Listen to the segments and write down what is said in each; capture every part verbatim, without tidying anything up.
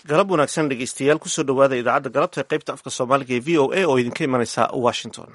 galab wanaagsan dhegeystayaal kusoo dhawaada idaacadda galabta ee qaybta afka soomaaliga ee v o a oo idinka imanaysa washington.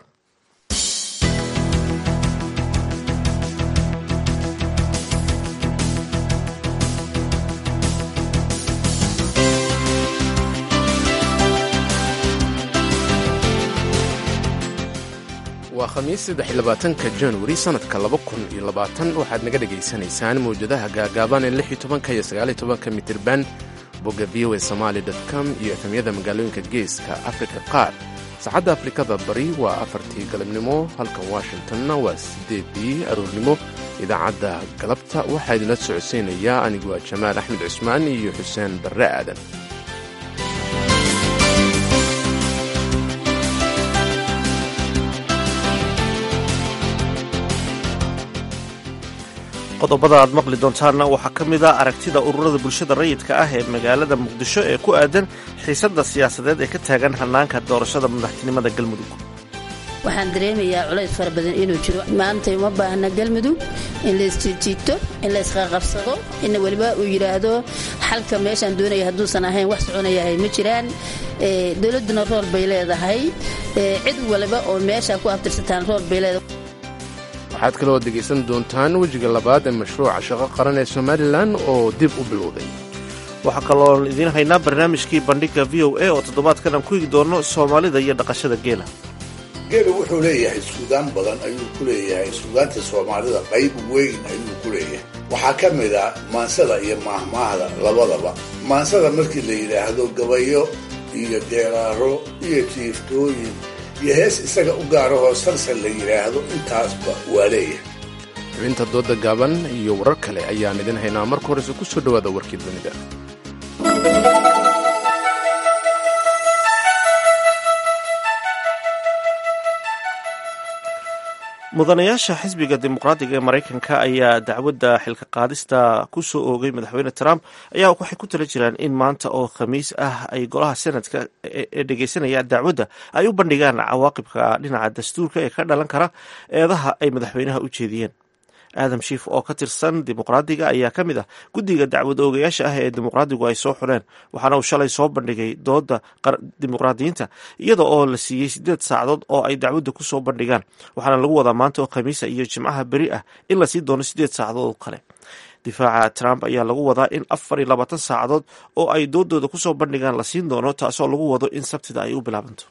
waa khamiis saddex iyo labaatanka januari sannadka laba kun iyo labaatan waxaad naga dhegaysanaysaan mawjadaha gaagaaban ee lix iyo tobanka iyo sagaal iyo tobanka mitirban bogga v o a somali dot com iyo efemyada magaalooyinka geeska afrika qaar. saacadda afrikada bari waa afartii galabnimo, halka washingtonna waa siddeedii aroornimo. idaacadda galabta waxaa idinla socodsiinayaa anigu waa jamaal axmed cusmaan iyo xuseen barre aadan. qodobada aad maqli doontaanna waxaa ka mid a aragtida ururada bulshada rayidka ah ee magaalada muqdisho ee ku aadan xiisadda siyaasadeed ee ka taagan hannaanka doorashada madaxtinimada galmudug. waxaan dareemayaa culays fara badan inuu jiro. maanta uma baahna galmudug in laisjiito, in laysqaqabsado, in weliba uu yidhaahdo xalka meeshaan doonaya hadduusan ahayn wax soconayahay ma jiraan. dowladduna rool bay leedahay, cid waliba oo meesha ku abtirsataan rool bay leedahay. waxaad kaloo dhegaysan doontaan wejiga labaad ee mashruuca shaqo qaran ee somalilan oo dib u bilowday. waxaa kaloo idiin haynaa barnaamijkii bandhigga v o a oo toddobaadkan aan ku higi doono soomaalida iyo dhaqashada geela. geelu wuxuu leeyahay suudaan badan ayuu ku leeyahay. suudaanta soomaalida qayb weyn ayuu ku leeyahay. waxaa ka mid a maansada iyo maahmaahda labadaba. maansada markii la yidhaahdo gabayo iyo deeraaro iyo jiiftooyin iyo hees isaga u gaarahoo salsal la yidhaahdo intaasba waa leeyahay. xubinta dooda gaaban iyo warar kale ayaan idin haynaa. marka horese ku soo dhowaada warkii dunida. mudanayaasha xisbiga dimuqraadiga ee maraykanka ayaa dacwadda xilka qaadista ku soo oogay madaxweyne trump ayaa waxay ku tala jiraan in maanta oo khamiis ah ay golaha senadka ee dhegeysanaya dacwadda ay u bandhigaan cawaaqibka dhinaca dastuurka ee ka dhalan kara eedaha ay madaxweynaha u jeediyeen. aadam shiif oo ka tirsan dimuqraadiga ayaa ka mid ah guddiga dacwad oogayaasha ah ee dimuqraadigu ay soo xureen, waxaana uu shalay soo bandhigay dooda dimuqraadiyiinta iyada oo la siiyey siddeed saacadood oo ay dacwadda ku soo bandhigaan, waxaana lagu wadaa maanta oo khamiisa iyo jimcaha beri ah in la sii doono siddeed saacadood oo kale. difaaca trump ayaa lagu wadaa in afar iyo labaatan saacadood oo ay doodooda kusoo bandhigaan la siin doono, taasoo lagu wado in sabtida ay u bilaabanto.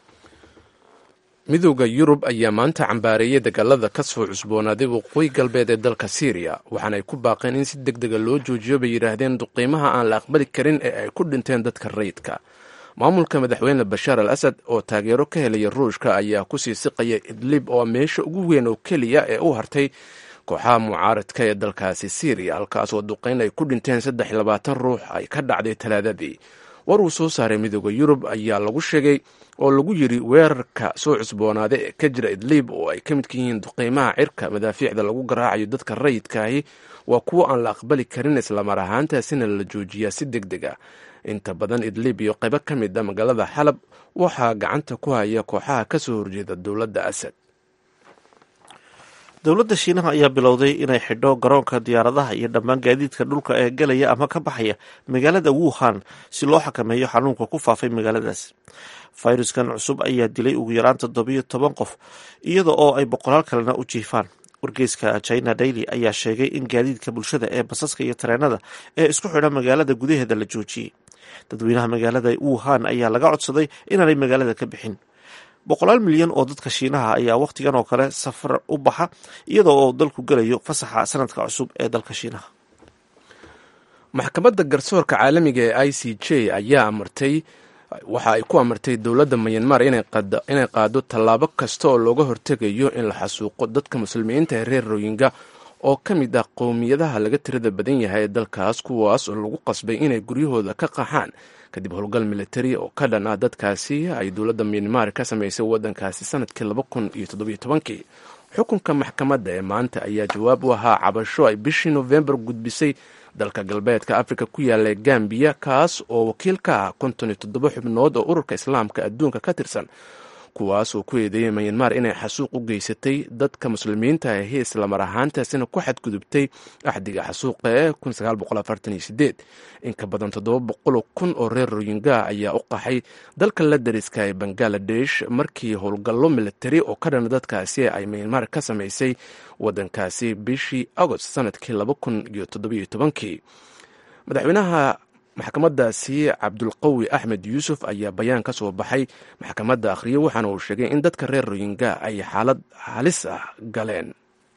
midowda yurub ayaa maanta cambaareeyey dagaalada ka soo cusboonaaday waqooyi galbeed ee dalka syriya, waxaana ay ku baaqeen in si deg dega loo joojiyo bay yidhaahdeen duqiimaha aan la aqbali karin ee ay ku dhinteen dadka rayidka. maamulka madaxweyne bashaar al asad oo taageero ka helaya ruushka ayaa kusii siqaya idlib oo meesha ugu weyn oo keliya ee u hartay kooxaha mucaaradka ee dalkaasi syriya, halkaas oo duqayn ay ku dhinteen saddex iyo labaatan ruux ay ka dhacday talaadadii. war uu soo saaray midowda yurub ayaa lagu sheegay oo lagu yidhi weerarka soo cusboonaada ee ka jira idliib oo ay ka midka yihiin duqeymaha cirka madaafiicda lagu garaacayo dadka rayidkaahi waa kuwo aan la aqbali karin, islamar ahaantaasina la joojiyaa si deg deg ah. inta badan idliib iyo qaybo ka mid a magaalada xalab waxaa gacanta ku haya kooxaha ka soo horjeeda dowladda asad. dowladda shiinaha ayaa bilowday inay xidho garoonka diyaaradaha iyo dhammaan gaadiidka dhulka ee galaya ama ka baxaya magaalada wuhan si loo xakameeyo xanuunka ku faafay magaaladaas. fayruskan cusub ayaa dilay ugu yaraan toddobiyo toban qof iyada oo ay boqolaal kalena u jiifaan. wargeyska china daily ayaa sheegay in gaadiidka bulshada ee basaska iyo tareenada ee isku xidha magaalada gudaheeda la joojiyey. dadweynaha magaalada wuhan ayaa laga codsaday inaanay magaalada ka bixin. boqolaal milyan oo dadka shiinaha ayaa wakhtigan oo kale safar u baxa iyadoo oo dalku gelayo fasaxa sanadka cusub ee dalka shiinaha. maxkamadda garsoorka caalamiga ee i c j ayaa amartay waxa ay ku amartay dowladda myanmar inay qaado tallaabo kasta oo looga hortegayo in la xasuuqo dadka muslimiinta ee reer royinga oo ka mid ah qowmiyadaha laga tirada badan yahay ee dalkaas, kuwaas oo lagu qasbay inay guryahooda ka qaxaan kadib howlgal militari oo ka dhan ah dadkaasi ay dowladda myanmar ka samaysay waddankaasi sanadkii laba kun iyo toddobiyo tobankii. xukunka maxkamadda ee maanta ayaa jawaab u ahaa cabasho ay bishii nofembar gudbisay dalka galbeedka afrika ku yaalla gambiya, kaas oo wakiil ka ah konton iyo toddoba xubnood oo ururka islaamka adduunka ka tirsan, kuwaas oo ku eedeeyay myanmar inay xasuuq u geysatay dadka muslimiinta ahi islamar ahaantaasina ku xadgudubtay axdiga xasuuqa ee in ka badan toddoba boqoloo kun oo reer royinga ayaa u qaxay dalka la dariska ee bangaladesh markii howlgallo militari oo ka dhan dadkaasi ay myanmar ka samaysay wadankaasi bishii agost sanadkii laba kun iyo toddobiyo tobankii madaxweynaha maxkamadaasi cabdulqawi axmed yuusuf ayaa bayaan ka soo baxay maxkamadda akhriye waxaana uu sheegay in dadka reer royinga ay xaalad halis ah galeen.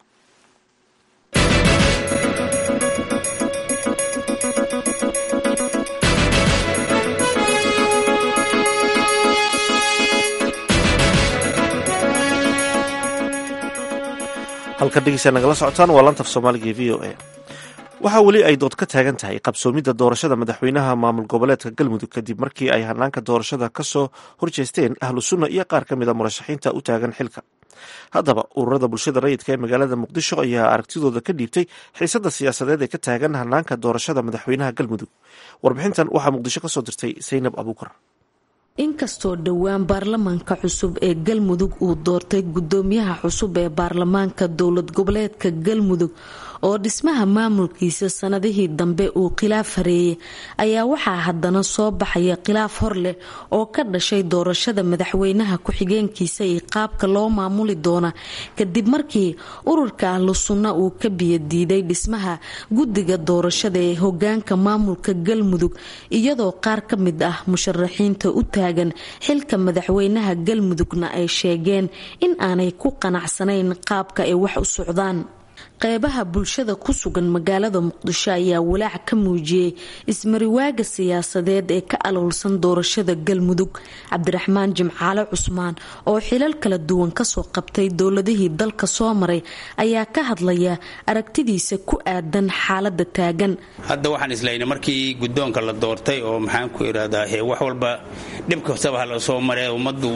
halka dhegeysa nagala socotaan waa lantaf soomaaliga v o a. waxaa weli ay dood ka taagan tahay qabsoomidda doorashada madaxweynaha maamul goboleedka galmudug kadib markii ay hanaanka doorashada ka soo horjeesteen ahlu sunna iyo qaar ka mid a murashaxiinta u taagan xilka. haddaba ururada bulshada rayidka ee magaalada muqdisho ayaa aragtidooda ka dhiibtay xiisadda siyaasadeed ee ka taagan hanaanka doorashada madaxweynaha galmudug. warbixintan waxaa muqdisho ka soo dirtay saynab abuukar. inkastoo dhowaan baarlamaanka cusub ee galmudug uu doortay gudoomiyaha cusub ee baarlamaanka dowlad goboleedka galmudug oo dhismaha maamulkiisa sanadihii dambe uu khilaaf hareeyay ayaa waxaa haddana soo baxaya khilaaf hor leh oo ka dhashay doorashada madaxweynaha ku-xigeenkiisa iyo qaabka loo maamuli doona kadib markii ururka ahlu sunna uu ka biyadiiday dhismaha guddiga doorashada ee hogaanka maamulka galmudug iyadoo qaar ka mid ah musharaxiinta u taagan xilka madaxweynaha galmudugna ay sheegeen in aanay ku qanacsanayn qaabka ay wax u socdaan. qeybaha bulshada ku sugan magaalada muqdisho ayaa walaac ka muujiyey ismariwaaga siyaasadeed ee ka aloolsan doorashada galmudug. cabdiraxmaan jimcaale cusmaan oo xilal kala duwan kasoo qabtay dowladihii dalka soo maray ayaa ka hadlaya aragtidiisa ku aadan xaalada taagan. hadda waxaan islaynay markii gudoonka la doortay oo maxaan ku iraadaa wax walba dhibkastaba hala soo maray ummadu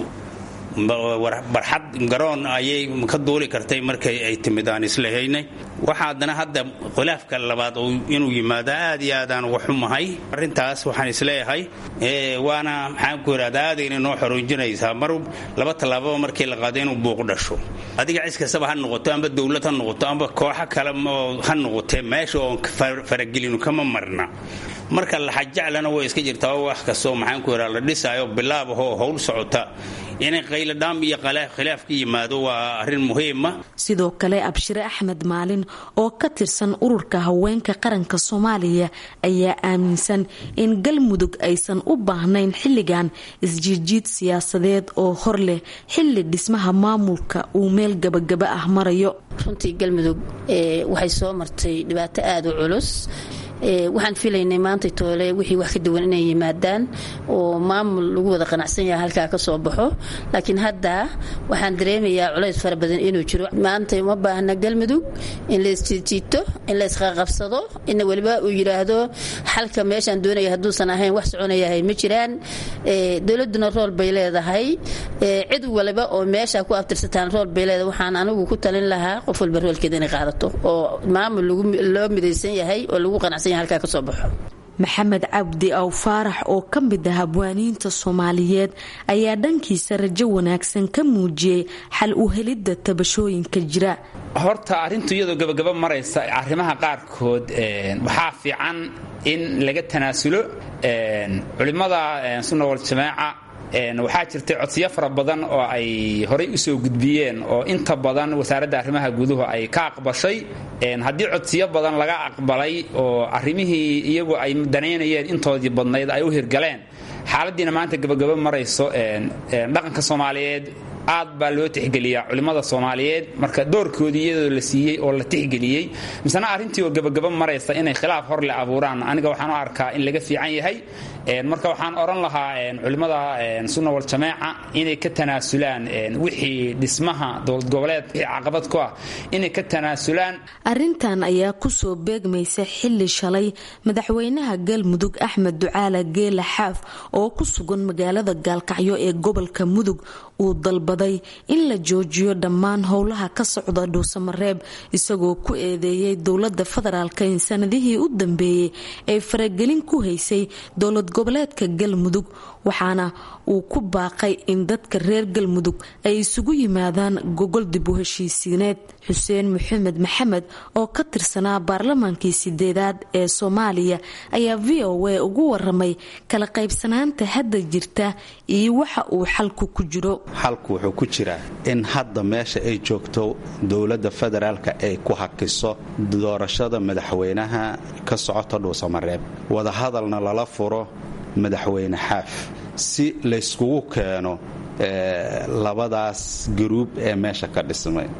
barxad garoon ayay ka duuli kartay markay ay timid aan islahaynay. waxa haddana hadda khilaafka labaad inuu yimaado aad iyo aadaan uga xumahay arrintaas. waxaan isleeyahay waana maxaan ku iraadaa aadayna noo xoroojinaysaa mar laba tallaababa markii la qaado inuu buuq dhasho. adiga cis kastaba ha noqoto amba dowlad ha noqoto amba kooxo kale ha noqotee meesha oon faragelinu kama marna. marka laxajaclana way iska jirtaa wax kastoo maxaan ku iraa la dhisaayo bilaabahoo howl socota inay qayladhaam iyo khilaaf ka yimaado waa arrin muhiima. sidoo kale abshire axmed maalin oo ka tirsan ururka haweenka qaranka soomaaliya ayaa aaminsan in galmudug aysan u baahnayn xilligan isjiirjiid siyaasadeed oo hor leh xilli dhismaha maamulka uu meel gabagaba ah marayo. runtii galmudug waxay soo martay dhibaato aada u culus. waxaan filaynay maanta toole wixii wax ka duwan inay yimaadaan oo maamul lagu wada qanacsan yahay halkaa ka soo baxo. laakiin hadda waxaan dareemayaa culays fara badan inuu jiro. maanta uma baahna galmudug in la isjiito in la isqaqabsado in waliba uu yiraahdo xalka meeshaan doonaya hadduusan ahayn wax soconayahay ma jiraan. dowladuna rool bay leedahay, cid waliba oo meesha ku aftirsataan rool bay leedahay. waxaan anigu ku talin lahaa qof walba roolkeeda inay qaadato oo maamul loo midaysan yahay oo lagu qanacsan maxamed cabdi aw faarax oo ka mid ah abwaaniinta soomaaliyeed ayaa dhankiisa rajo wanaagsan ka muujiyey xal u helidda tabashooyinka jira. horta arrintu iyadoo gabagaba maraysa arrimaha qaarkood waxaa fiican in laga tanaasulo. culimada sunna wal jamaaca waxaa jirtay codsiyo fara badan oo ay horay u soo gudbiyeen oo inta badan wasaaradda arrimaha guduhu ay ka aqbashay. haddii codsiyo badan laga aqbalay oo arrimihii iyagu ay danaynayeen intoodii badnayd ay u hirgaleen, xaaladiina maanta gabagaba marayso. dhaqanka soomaaliyeed aad baa loo tixgeliyaa culimmada soomaaliyeed, marka doorkoodii iyadoo la siiyey oo la tixgeliyey misena arrintii oo gabagaba maraysa inay khilaaf hor le abuuraan aniga waxaan u arkaa in laga fiican yahay. marka waxaan oran lahaa culimmada sunna wal jamaaca inay ka tanaasulaan wixii dhismaha dowlad goboleed caqabad ku ah inay ka tanaasulaan. arrintan ayaa kusoo beegmaysa xilli shalay madaxweynaha galmudug axmed ducaale geela xaaf oo ku sugan magaalada gaalkacyo ee gobolka mudug uu dalbaday dalbaday in la joojiyo dhammaan howlaha ka socda dhuusamareeb isagoo ku eedeeyay dowlada federaalk in sanadihii u dambeeyey ay faragelin ku haysay dowlad goboleedka galmudug waxaana uu ku baaqay in dadka reer galmudug ay isugu yimaadaan gogol dib u heshiisiineed xuseen maxamed maxamed oo ka tirsanaa baarlamaankii sideedaad ee soomaaliya ayaa v o a ugu waramay kala qaybsanaanta hadda jirta iyo waxa uu xalku ku jiro. xalku wuxuu ku jiraa in hadda meesha ay joogto dowladda federaalka ay ku hakiso doorashada madaxweynaha ka socota dhuusamareeb wadahadalna lala furo madaxweyne xaaf si layskugu keeno labadaas gruub ee meesha ka dhismay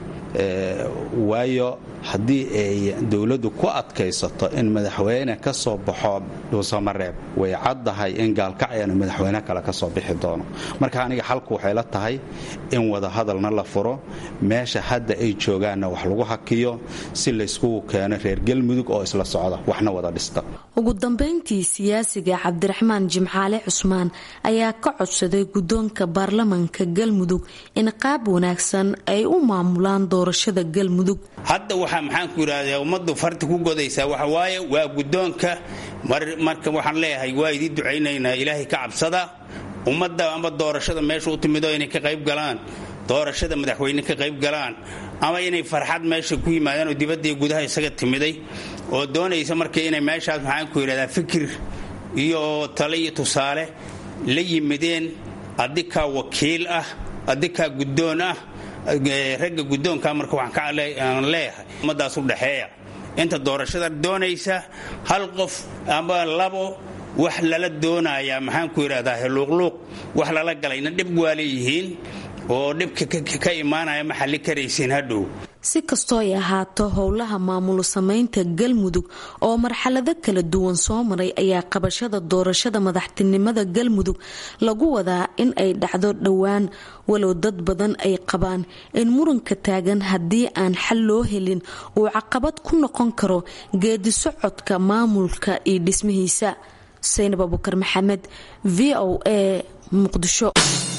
waayo haddii ay dowladdu ku adkaysato in madaxweyne ka soo baxo dhuusamareeb way caddahay in gaalkacyana madaxweyne kale ka soo bixi doono marka aniga xalku waxay la tahay in wadahadalna la furo meesha hadda ay joogaanna wax lagu hakiyo si layskugu keeno reer galmudug oo isla socda waxna wada dhista. ugu dambeyntii siyaasiga cabdiraxmaan jimcaale cusmaan ayaa ka codsaday guddoonka baarlamaanka galmudug in qaab wanaagsan ay u maamulaan doorashada galmudug. hadda waxaa maxaan ku yidhaahdaa ummaddu farti ku godaysaa waxa waaye waa guddoonka marka waxaan leeyahay waa idii ducaynaynaa ilaahay ka cabsada ummadda ama doorashada meesha u timido inay ka qayb galaan doorashada madaxweyne ka qayb galaan ama inay farxad meesha ku yimaadaan oo dibadda iyo gudaha isaga timiday oo doonaysa marka inay meeshaas maxaan ku yidhahdaa fikir iyo tale iyo tusaale la yimideen adikaa wakiil ah adikaa guddoon ah ragga guddoonka marka waxaan ka leeyahay ummadaas u dhaxeeya inta doorashada doonaysa hal qof ama labo wax lala doonayaa maxaan ku yidhahdaa heluuqluuq wax lala galayna dhib waa leeyihiin oo dhibka ka imaanaya ma xalli karaysiin hadhow. si kastoo ay ahaato howlaha maamul samaynta galmudug oo marxalado kala duwan soo maray ayaa qabashada doorashada madaxtinimada galmudug lagu wadaa in ay dhacdo dhowaan walow dad badan ay qabaan in muranka taagan haddii aan xal loo helin uu caqabad ku noqon karo geedi socodka maamulka iyo dhismihiisa. Saynab Abubakar Maxamed, V O A, Muqdisho.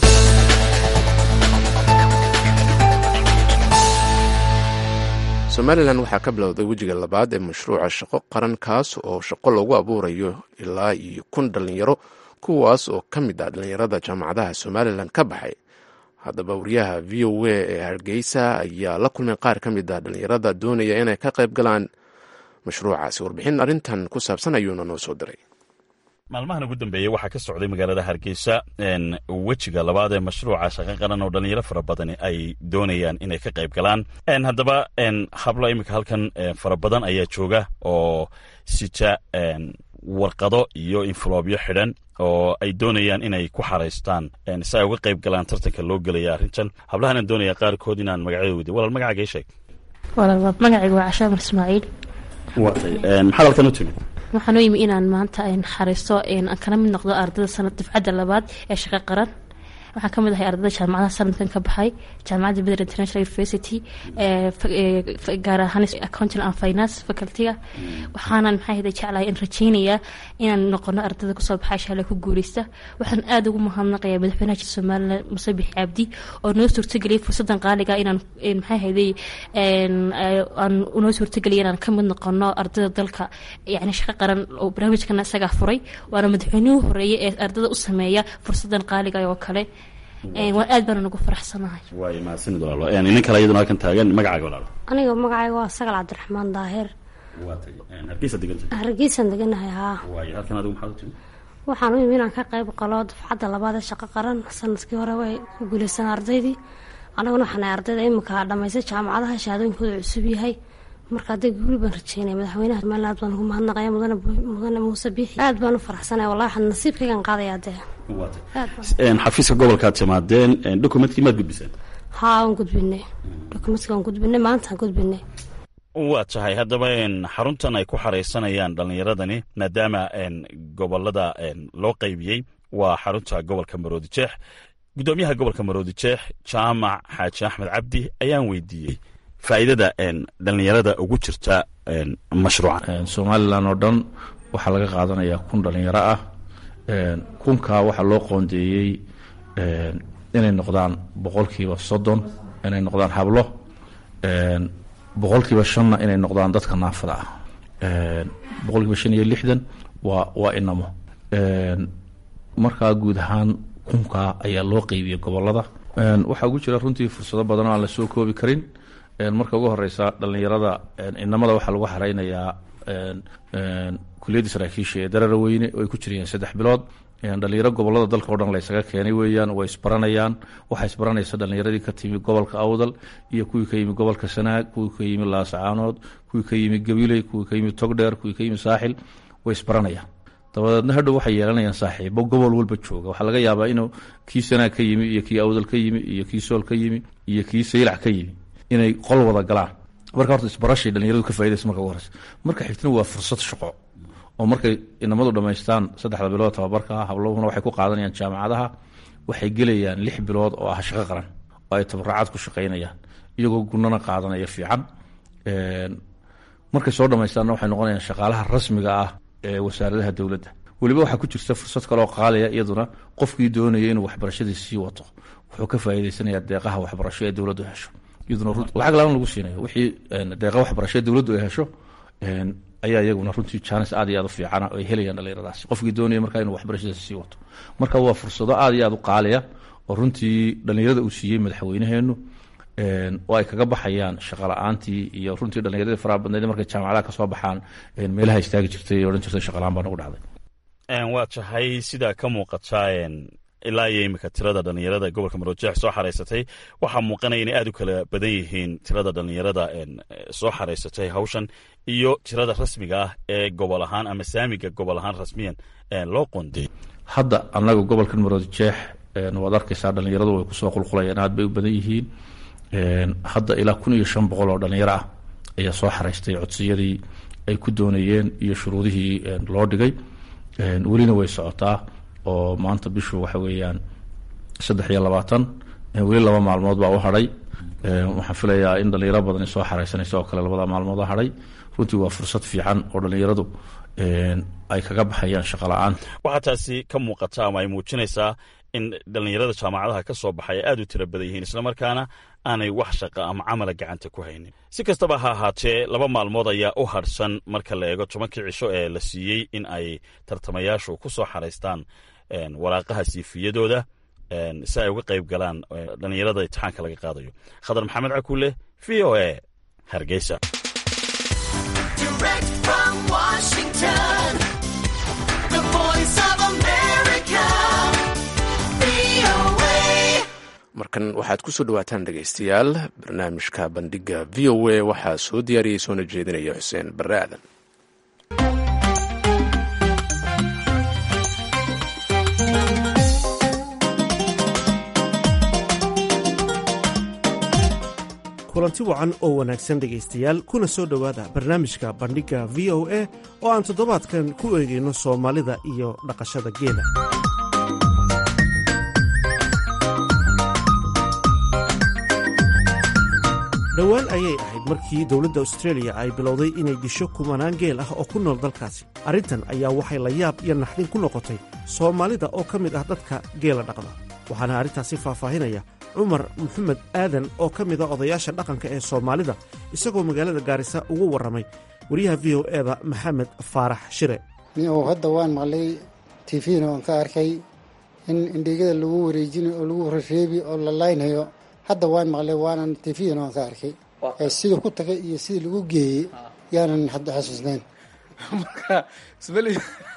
somalilan waxaa ka bilowday wejiga labaad ee mashruuca shaqo qaran kaas oo shaqo loogu abuurayo ilaa iyo kun dhallinyaro kuwaas oo ka mid ah dhallinyarada jaamacadaha somalilan ka baxay. haddaba wariyaha v o a ee hargeysa ayaa la kulmay qaar ka mid ah dhallinyarada doonaya inay ka qayb galaan mashruucaasi. warbixin arrintan ku saabsan ayuuna noo soo diray. maalmahan ugu dambeeyey waxaa ka socday magaalada hargeysa wejiga labaad ee mashruuca shaqo qaran oo dhallinyaro fara badani ay doonayaan inay ka qayb galaan. haddaba hablo iminka halkan fara badan ayaa jooga oo sita warqado iyo infloobyo xidhan oo ay doonayaan inay ku xaraystaan si ay uga qayb galaan tartanka loo gelaya arrintan. hablahana doonaya qaarkood inaan magacyadooda walaal magacaaga ii sheeg. walaal magacaygu waa Cashaamar Ismaaciil. waatay maxaad halkan u timid? waxaan u yimi inaan maanta xariisto aan kana mid noqdo ardayda sanad dafcadda labaad ee shaqo qaran. waxaan ka mid ahay ardayda jaamacadaha sanadkan ka baxay jaamacadda Bedr International University ee gaar ahaan Accounting and Finance faculty-ga. waxaanan maxay ahayd jeclahay in rajaynaya inaan noqono ardayda ku soo baxay shaqo ku guuleysta. waxaan aad ugu mahadnaqayaa madaxweynaha Soomaaliland Muuse Biixi Cabdi oo noo suurtageliyay fursadan qaaliga inaan maxay ahayd aan noo suurtageliyay inaan ka mid noqono ardayda dalka yani shaqo qaran oo barnaamijkan isaga furay waana madaxweynuhu horeeyay ee ardayda u sameeya fursadan qaaliga oo kale. waan aad baan ugu faraxsanahay. way maasinid walaalo een nin kale iyaduna kan taagan magacaaga walaalo? aniga magacayga waa Sagal Cabdiraxmaan Daahir. waatay een hargeysa degantahay? hargeysa deganahay haa. way halkan adigu maxaad u timid? waxaan u yimid inaan ka qayb qalo dafcadda labaad ee shaqo qaran. sanadkii hore way ku guuleysan ardaydii anaguna waxaan ardayda imika dhamaysay jaamacadaha shahaadooyinkooda cusub yahay marka aday guul baan rajaynay madaxweynaha Somaliland baan ugu mahadnaqayaa mudane mudane Muuse Biixi aad baan u faraxsanahay wallahi waxaan nasiibkaygan qaadayaa dee. een xafiiska gobolka timaadeen een dokumentkii ma gudbiseen? haa waan gudbinay dokumentkii waan gudbinay maanta gudbinay. waa tahay haddaba een xaruntan ay ku xareysanayaan dhallinyaradani maadaama een gobolada een loo qaybiyey waa xarunta gobolka Maroodijeex. gudoomiyaha gobolka Maroodijeex Jaamac Xaaji Axmed Cabdi ayaan weydiiyey faa'iidada een dhallinyarada ugu jirta een mashruucan. Somaliland oo dhan waxaa laga qaadanayaa kun dhalinyaro ah. kunka waxaa loo qoondeeyey inay noqdaan boqolkiiba soddon inay noqdaan hablo boqolkiiba shanna inay noqdaan dadka naafada ah boqolkiiba shan iyo lixdan waa waa inamo markaa guud ahaan kunkaa ayaa loo qeybiyey gobolada waxaa ugu jira runtii fursado badan oo aan la soo koobi karin marka ugu horeysa dhallinyarada inamada waxaa lagu xareynayaa kuliyadda saraakiisha ee darara weyne oo ay ku jirayeen saddex bilood dhalinyaro gobolada dalka o dhan laysaga keenay weeyaan way isbaranayaan waxaa isbaranaysa dhalinyaradii ka timi gobolka awdal iyo kuwii ka yimi gobolka sanaag kuwii ka yimi laascaanood kuwii ka yimi gabiley kuwii ka yimi togdheer kuwii ka yimi saaxil way isbaranayaan dabadeedna hadhow waxay yeelanayaan saaxiibo gobol walba jooga waxaa laga yaabaa inuu kii sanaag ka yimi iyo kii awdal ka yimi iyo kii sool ka yimi iyo kii saylac ka yimi inay qol wada galaan marka horta isbarashay dhalinyaradu ka faa'idaysa marka ugu horeysa marka xigtana waa fursad shaqo oo markay inamadu dhammaystaan saddexda bilood tababarka habluhuna waxay ku qaadanayaan jaamacadaha waxay gelayaan lix bilood oo ah shaqo qaran oo ay tabaracad ku shaqaynayaan iyagoo gunana qaadanaya fiican markay soo dhammaystaanna waxay noqonayaan shaqaalaha rasmiga ah ee wasaaradaha dowladda weliba waxaa ku jirta fursad kaleoo qaalaya iyaduna qofkii doonaya inuu waxbarashadii sii wato wuxuu ka faa'iidaysanayaa deeqaha waxbarasho ee dowladdu hesho iyaduna lacag la-aan lagu siinayo wixii deeqa waxbarasho ee dowladdu ay hesho ayaa iyaguna runtii jaanis aad iyo aad u fiicana ay helayaan dhalinyaradaasi qofkii doonaya markaa inuu waxbarashadaasi sii wato marka waa fursado aad iyo aad u qaaliya oo runtii dhalinyarada uu siiyey madaxweynaheenu oo ay kaga baxayaan shaqa la-aantii iyo runtii dhalinyaradii faraha badnayd markay jaamacadaha kasoo baxaan meelaha istaagi jirtay odhan jirtay shaqalaan baa nagu dhacday waa tahay sidaa ka muuqata ilaa iyo imika tirada dhalinyarada gobolka marojeex soo xareysatay waxaa muuqanaya inay aad u kala badan yihiin tirada dhalinyarada soo xareysatay hawshan iyo tirada rasmiga ah ee gobol ahaan ama saamiga gobol ahaan rasmiyan loo qonday hadda annaga gobolka marojeex waad arkaysaa dhalinyaradu way kusoo qulqulayaan aad bay u badan yihiin hadda ilaa kun iyo shan boqol oo dhalinyaro ah ayaa soo xareystay codsiyadii ay ku doonayeen iyo shuruudihii loo dhigay welina way socotaa oo maanta bishu waxa weeyaan saddex iyo labaatan weli laba maalmood baa u hadhay waxaan filayaa in dhalinyaro badan soo xareysanaysa oo kale labada maalmood a hadhay runtii waa fursad fiican oo dhalinyaradu ay kaga baxayaan shaqa la-aan waxaa taasi ka muuqata ama ay muujinaysaa in dhalinyarada jaamacadaha ka soo baxay aad u tiro badan yihiin islamarkaana aanay wax shaqa ama camala gacanta ku haynin si kastaba ha ahaatee laba maalmood ayaa u hadhsan marka la eego tobankii cisho ee la siiyey in ay tartamayaashu ku soo xaraystaan waraaqaha siifiyadooda si ay uga qayb galaan dhalinyarada imtixaanka laga qaadayo khadar maxamed cakuule v o a hargeysa markan waxaad ku soo dhawaataan dhegaystayaal barnaamijka bandhiga v o a waxaa soo diyaariyey soona jeedinaya xuseen barre aadan kulanti wacan oo wanaagsan dhegaystayaal kuna soo dhowaada barnaamijka bandhigga v o a oo aan toddobaadkan ku eegayno soomaalida iyo dhaqashada geela dhowaan ayay ahayd markii dowladda austreeliya ay bilowday inay disho kumanaan geel ah oo ku nool dalkaasi arrintan ayaa waxay la yaab iyo naxdin ku noqotay soomaalida oo ka mid ah dadka geela dhaqda waxaana arrintaasi faahfaahinaya cumar maxamed aadan oo ka mid a odayaasha dhaqanka ee soomaalida isagoo magaalada gaarisa ugu warramay wariyaha v o eda maxamed faarax shire niyow hadda waan maqlay tifina oon ka arkay in indhigada lagu wareejinayo oo lagu rareebi oo la laynhayo hadda waan maqlay waanan tifina oon ka arkay sida ku tagay iyo sidii lagu geeyey yaanan hadda xasuusnayn marka ismali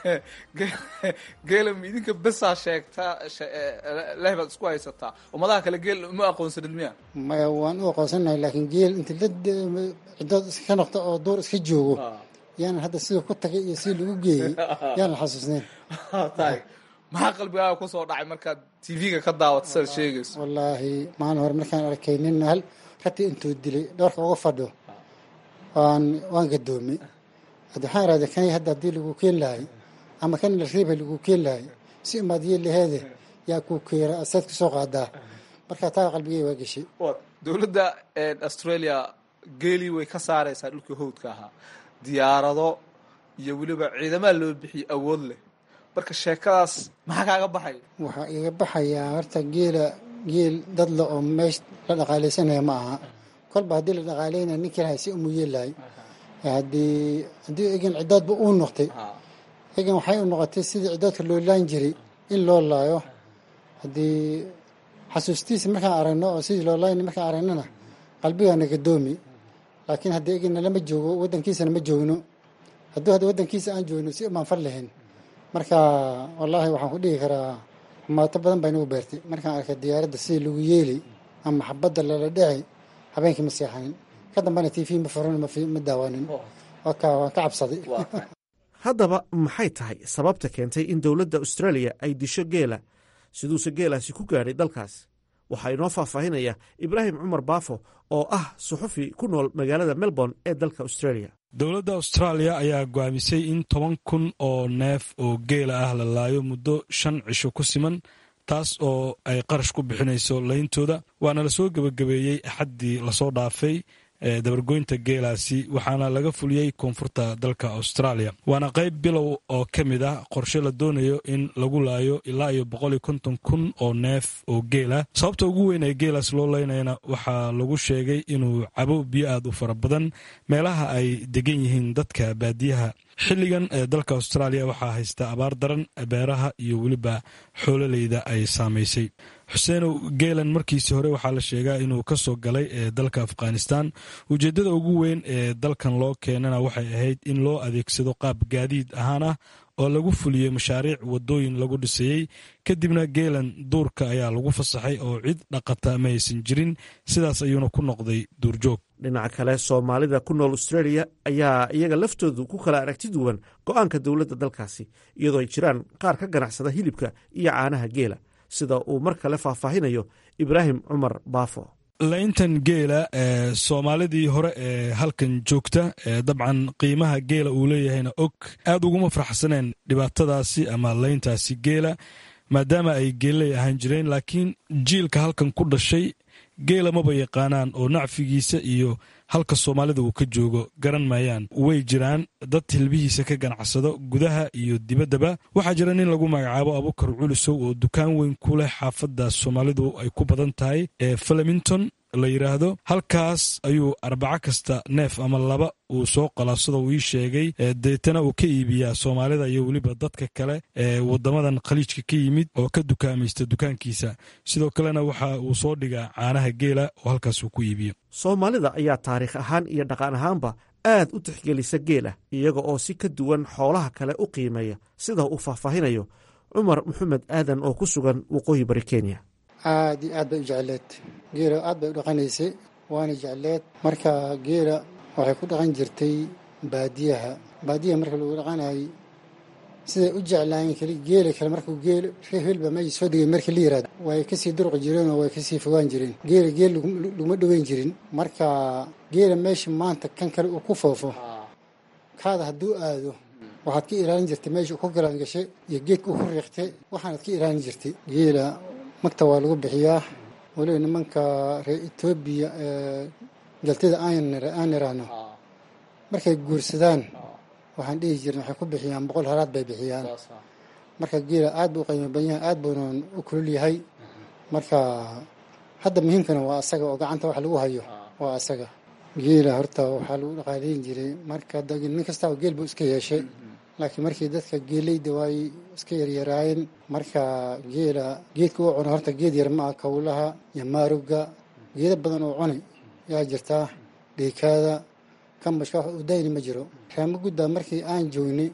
geela idinka besaa sheegtaa lehbaad isku haysataa ummadaha kale geel uma aqoonsanid miya maya waan u aqoonsanahay laakiin geel inta la cidood iska noqda oo duur iska joogo yaanan hadda sida ku tagay iyo sidii lagu geeyey yaanan xasuusnayn maxaa qalbigaaga ku soo dhacay markaad tv-ga ka daawata sidaad sheegayso wallaahi maalin hore markaan arkay nin hal rati intuu dilay dhowrka uga fadho waan waan gadoomay hadda waxaan irahda kani hadda haddii lagu keen lahay ama kan la reeba lagu keen lahay si umaad yeel laheede yaa ku keera asaad ka soo qaadaa marka taa qalbigay waa gashay dowladda australia geelii way ka saaraysaa dhulkii howdka ahaa diyaarado iyo weliba ciidamaa loo bixiyey awood leh marka sheekadaas maxaa kaaga baxay waxaa iga baxayaa horta geela geel dad le oo meesh la dhaqaalaysanaya ma aha. kolba haddii la dhaqaalaynaya ninkii lahay si umu yeelahay haddii haddii egan cidaadba uu noqtay egan waxay u noqotay sidii cidaadka loo laan jiray in loo laayo. haddii xasuustiisa markaan aragno oo sidii loo laayna markaan aragnana qalbigaana gadoomi. laakiin haddii egana lama joogo waddankiisana ma joogno hadduu hadda waddankiisa aan joogno si umaan far lahayn. marka wallaahi waxaan ku dhihi karaa xumaato badan baa inagu beertay markaan arkay diyaaradda sidii lagu yeeli ama xabadda lala dheci habeenkii ma seexanin ka dambana t v ma furan ma daawanin waan ka cabsaday. haddaba maxay tahay sababta keentay in dowladda australia ay disho geela siduuse geelaasi ku gaadhay dalkaas? waxaa inoo faahfaahinaya ibraahim cumar baafo oo ah suxufi ku nool magaalada melbourne ee dalka australia. dowladda austraaliya ayaa go'aamisay in toban kun oo neef oo geela ah la laayo muddo shan cisho ku siman, taas oo ay qarash ku bixinayso layntooda. waana lasoo gebagabeeyey axaddii lasoo dhaafay dabargoynta geelaasi, waxaana laga fuliyey koonfurta dalka austraaliya. waana qayb bilow oo ka mid ah qorshe la doonayo in lagu laayo ilaa iyo boqol iyo konton kun oo neef oo geela. sababta ugu weyn ee geelaas loo laynayana waxaa lagu sheegay inuu cabo biyo aad u fara badan meelaha ay degan yihiin dadka baadiyaha. xilligan ee dalka austraaliya waxaa haysta abaar daran, beeraha iyo weliba xoololeyda ay saamaysay. xuseenow, geelan markiisii hore waxaa la sheegaa inuu ka soo galay ee dalka afghanistan. ujeeddada ugu weyn ee dalkan loo keenana waxay ahayd in loo adeegsado qaab gaadiid ahaan ah oo lagu fuliyey mashaariic waddooyin lagu dhisayey. kadibna geelan duurka ayaa lagu fasaxay oo cid dhaqata ma aysan jirin, sidaas ayuuna ku noqday duurjoog. dhinaca kale, soomaalida ku nool australia ayaa iyaga laftoodu ku kala aragti duwan go'aanka dowladda dalkaasi, iyadoo ay jiraan qaar ka ganacsada hilibka iyo caanaha geela, sida uu mar kale faahfaahinayo ibraahim cumar baafo. layntan geela ee soomaalidii hore ee halkan joogta ee dabcan qiimaha geela uu leeyahayna og, aad uguma farxsaneen dhibaatadaasi ama layntaasi geela, maadaama ay geelley ahaan jireen. laakiin jiilka halkan ku dhashay geela maba yaqaanaan oo nacfigiisa iyo halka soomaalida uu ka joogo garan maayaan. way jiraan dad hilbihiisa ka ganacsado gudaha iyo dibaddaba. waxaa jira nin lagu magacaabo abukar culusow oo dukaan weyn ku leh xaafadda soomaalidu ay ku badan tahay ee flemington la yidhaahdo. halkaas ayuu arbaco kasta neef ama laba uu soo qalaabsado uu ii sheegay, deetana uu ka iibiyaa soomaalida iyo weliba dadka kale ee waddamadan khaliijka ka yimid oo ka dukaamaysta dukaankiisa. sidoo kalena waxa uu soo dhigaa caanaha geela oo halkaas uu ku iibiyo. soomaalida ayaa taariikh ahaan iyo dhaqan ahaanba aad u tixgelisa geela, iyaga oo si ka duwan xoolaha kale u qiimeeya, sida uu faahfaahinayo cumar maxamed aadan oo ku sugan waqooyi bari kenya. aad iyo aad bay u jecleed geela, aad bay u dhaqanaysay, waana jecleed. marka geela waxay ku dhaqan jirtay baadiyaha. baadiyaha marka lagu dhaqanayay siday u jeclaayeen keli geela kale markuu geel reehilba meesha soo dhigay markii la yiraahdo way kasii durqi jireen oo way kasii fogaan jireen. geela geel laguma dhoweyn jirin. marka geela meesha maanta kan kale uu ku foofo kaada hadduu aado waxaad ka ilaalin jirtay meesha ku galaan gashay iyo geedka u ku riiqtay, waxaanaad ka ilaalin jirtay. geela magta waa lagu bixiyaa. waliba nimanka reer etoobiya ee galtida aan iraahno markay guursadaan waxaan dhihi jirna waxay ku bixiyaan boqol halaad bay bixiyaan. marka geela aad buu u qiimo badan yahay, aad buuna u kulul yahay. marka hadda muhiimkana waa asaga oo gacanta wax lagu hayo waa asaga. geela horta waxaa lagu dhaqaalayn jiray marka nin kastaba geel buu iska yeeshay, laakiin markii dadka geeleyda waay iska yaryaraayeen. marka geela geedka uu cuno horta geed yar ma ah, kawlaha iyo maaruga geeda badan oo cuni yaa jirtaa, dhiikaada kambashka wax u dayni ma jiro. raama gudbaa markii aan joognay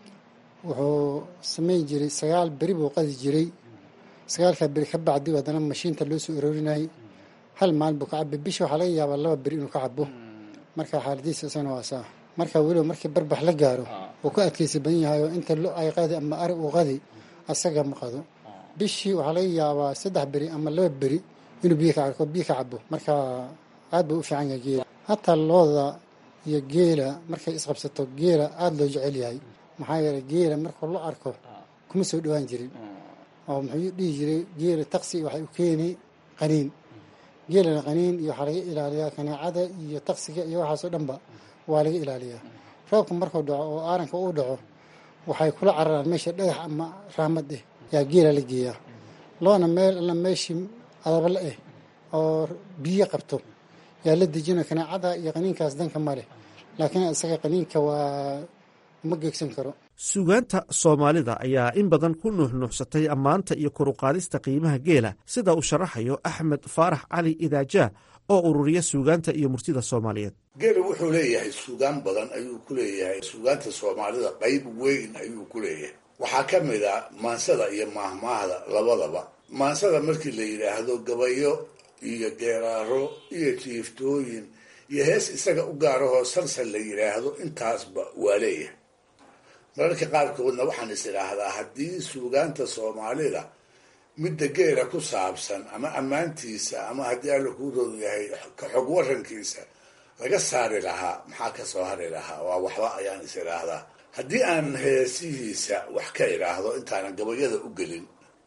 wuxuu samayn jiray sagaal beri buu qadi jiray. sagaalkaa beri ka bacdi haddana mashiinta loo soo arorinayay. hal maalin buu ka cabay, bisha waxaa laga yaabaa laba beri inuu ka cabo. marka xaaladiisa isagana waa saa. marka weliba markii barbax la gaaro wuu ka adkaysa badan yahay oo inta lo ay qadi ama ari uu qadi asaga ma qado. bishii waxaa laga yaabaa saddex beri ama laba beri inuu biyo ka arko biyo ka cabo. marka aad buu u fiican yahay geela. hataa looda iyo geela markay isqabsato geela aad loo jecel yahay. maxaa yeelay geela markuu la arko kuma soo dhowaan jirin oo muxuu dhihi jiray geela taqsi waxay u keeni qaniin. geelana qaniin iyo waxaa laga ilaaliyaa kaneecada iyo taqsiga iyo waxaasoo dhanba waa laga ilaaliyaa. roobka markuu dhaco oo aaranka uu dhaco waxay kula cararaan meesha dhagax ama raamad eh yaa geela la geeyaa. loona meel alla meeshii adabale eh oo biyo qabto yaa la dejina kanaacada iyo qaniinkaas danka ma leh laakiin isaga qaniinka waa ma geegsan karo. suugaanta soomaalida ayaa in badan ku nuuxnuuxsatay ammaanta iyo koruqaadista qiimaha geela sida uu sharaxayo axmed faarax cali idaajaa oo ururiya suugaanta iyo murtida soomaaliyeed. geelu wuxuu leeyahay suugaan badan ayuu ku leeyahay. suugaanta soomaalida qayb weyn ayuu ku leeyahay. waxaa ka mid a maansada iyo maahmaahda labadaba. maansada markii la yidhaahdo gabayo iyo geeraaro iyo jiiftooyin iyo hees isaga u gaarahoo salsal la yidhaahdo intaasba waa leeyahay. mararka qaarkoodna waxaan is idhaahdaa haddii suugaanta soomaalida midda geela ku saabsan ama ammaantiisa ama haddii alla kuu roon yahay ka xog warankiisa laga saari lahaa maxaa ka soo hari lahaa waa waxba ayaan is idhaahdaa. haddii aan heesihiisa wax ka idhaahdo intaanan gabayada u gelin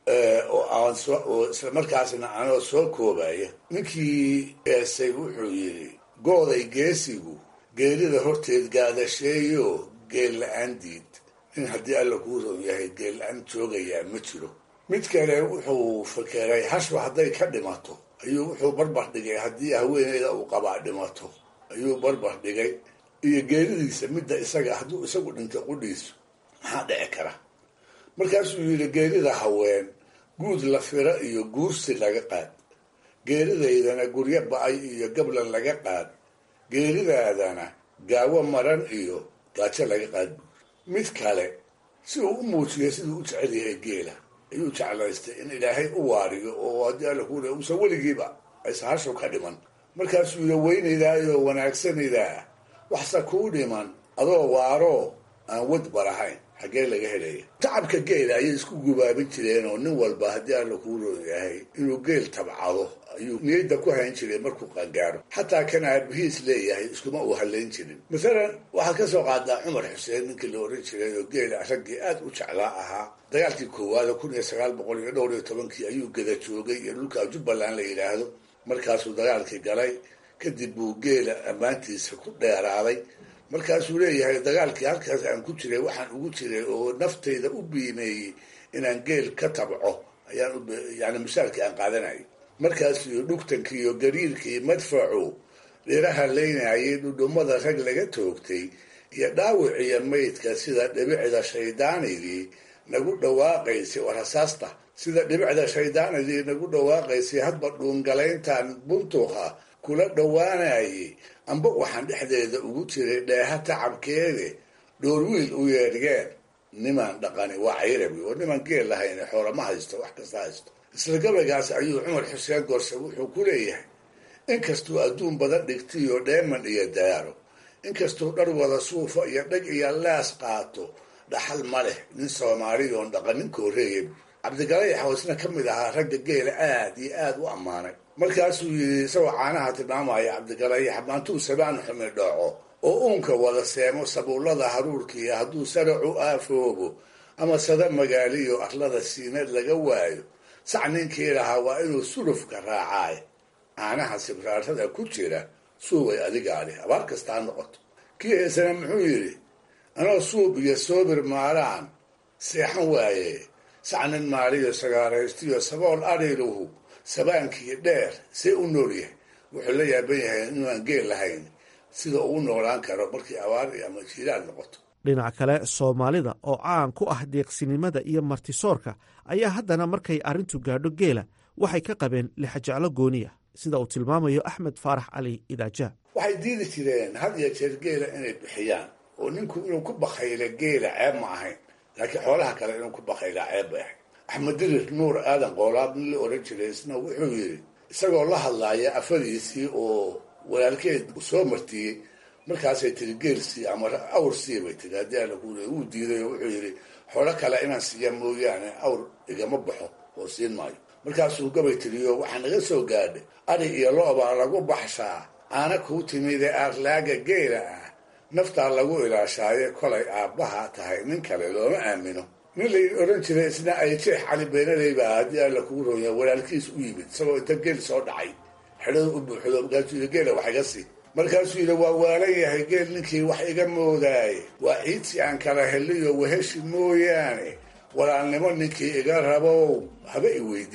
oo islamarkaasna anoo soo koobaya, ninkii eesay wuxuu yidhi gooday geesigu geerida horteed gaadasheeyo geel la-aan diid. nin haddii alla kuu roon yahay geel la-aan joogayaa ma jiro. mid kale wuxuu fakeray hashba hadday ka dhimato ayuu wuxuu barbar dhigay haddii haweeneyda uu qabaa dhimato ayuu barbar dhigay iyo geeridiisa midda isaga hadduu isagu dhinto qudhiisu maxaa dhici kara. markaasuu yidhi geerida haween guud la fira iyo guursi laga qaad, geeridaydana guryo ba-ay iyo gablan laga qaad, geeridaadana gaawo maran iyo gaajo laga qaad. mid kale si uu u muujiyay siduu u jecel yahay geela ayuu jeclaystay in ilaahay u waariyo oo haddii alla ku le uusan weligiiba aysa hashu ka dhiman. markaasuu yidhi weynaydaayoo wanaagsanaydaa waxse kuu dhiman adoo waaroo aan wad barahayn xaggee laga helaya. tacabka geela ayay isku gubaabin jireen oo nin walba haddii alla kuu roon yahay inuu geel tabcado ayuu niyadda ku hayn jiray markuu qangaaro. xataa kan aabihiis leeyahay iskuma uu halayn jirin. masalan waxaad ka soo qaadaa cumar xuseen ninkii la oran jiray oo geela raggii aad u jeclaa ahaa. dagaalkii koowaad kun iyo sagaal boqol iyo dhowr iyo tobankii ayuu geda joogay iyo dhulka jubbaland la yidhaahdo. markaasuu dagaalkii galay kadib buu geela ammaantiisa ku dheeraaday. markaasuu leeyahay dagaalkii halkaas aan ku jiray waxaan ugu jiray oo naftayda u biimeeyey inaan geel ka tabco ayaan yani misaalkii aan qaadanayay. markaasuu dhugtankii iyo gariirkii madfacu dhiraha leynayay dhudhummada rag laga toogtay iyo dhaawiciyo maydka sida dhibicda shaydaanidii nagu dhawaaqaysay war rasaasta sida dhibicda shaydaanidii nagu dhawaaqaysay hadba dhuungalayntan buntuqa kula dhowaanayay amba waxaan dhexdeeda ugu jiray dheeha tacabkeede dhoor wiil u yeedhgeen nimaan dhaqani waa cayrabi oo niman geel lahayn xoolo ma haysto wax kasta haysto. isla gabaygaas ayuu cumar xuseen gorse wuxuu ku leeyahay inkastuu adduun badan dhigtiyo dheeman iyo daaro, inkastuu dhar wada suufa iyo dhag iyo laas qaato dhaxal ma leh nin soomaaliyoon dhaqanin kooreeya. cabdigalay xawsna ka mid ahaa ragga geela aad iyo aad u ammaanay. markaasuu yidhi isagoo caanaha tilmaamaya cabdigalay xamaantuu sabaan xumi dhooco oo uunka wada seemo sabuullada haruurkiiya hadduu saracu aafoobo ama sada magaaliyo arlada siinad laga waayo sac ninkii lahaa waa inuu sulufka raacaay. caanaha sibraarada ku jira suubay adigaa leh abaar kastaa noqoto. kii heesana muxuu yidhi anoo suub iyo soobir maalaan seexan waaye sacnin maaliyo sagaaraystiyo sabool ariluhu sabaankii dheer see u nool yahay. wuxuu la yaaban yahay inuaan geel lahayn sida uu noolaan karo markii abaar ama jiilaal noqoto. dhinaca kale soomaalida oo caan ku ah deeqsinimada iyo martisoorka ayaa haddana markay arrintu gaadho geela waxay ka qabeen lixajeclo gooniya sida uu tilmaamayo axmed faarax cali idaajaa. waxay diidi jireen had iyo jeer geela inay bixiyaan oo ninku inuu ku bakayla geela ceeb ma ahayn laakiin xoolaha kale inuu ku bakaylaa ceeb bay ahayd. axmed dirir nuur aadan qoolaab nin la oran jiray isna wuxuu yidhi isagoo la hadlaaya afadiisii oo walaalkeed soo martiyey markaasay tiri geelsii ama awr sii bay tiri haddii alla ku wuu diiday oo wuxuu yidhi xoolo kale inaan siiya mooyaane awr igama baxo oo siin maayo. markaasuu gabay tiriyo waxaa naga soo gaadhay ari iyo lo-baa lagu baxshaa aana kuu timide aarlaaga geela ah naftaa lagu ilaashaaye kolay aabbaha tahay nin kale looma aamino. nin la oran jiray isna ay jeex cali beenaleybaa haddii alla kugu roonya walaalkiis u yimid isagoo inta geel soo dhacay xedhada u buuxdo markaasuu yidhi geela wax iga sii. markaasuu yidhi waa waalan yahay geel ninkii wax iga moodaaye waa ciidsi aan kala heliyo waheshi mooyaane walaalnimo ninkii iga rabow haba i weydiin.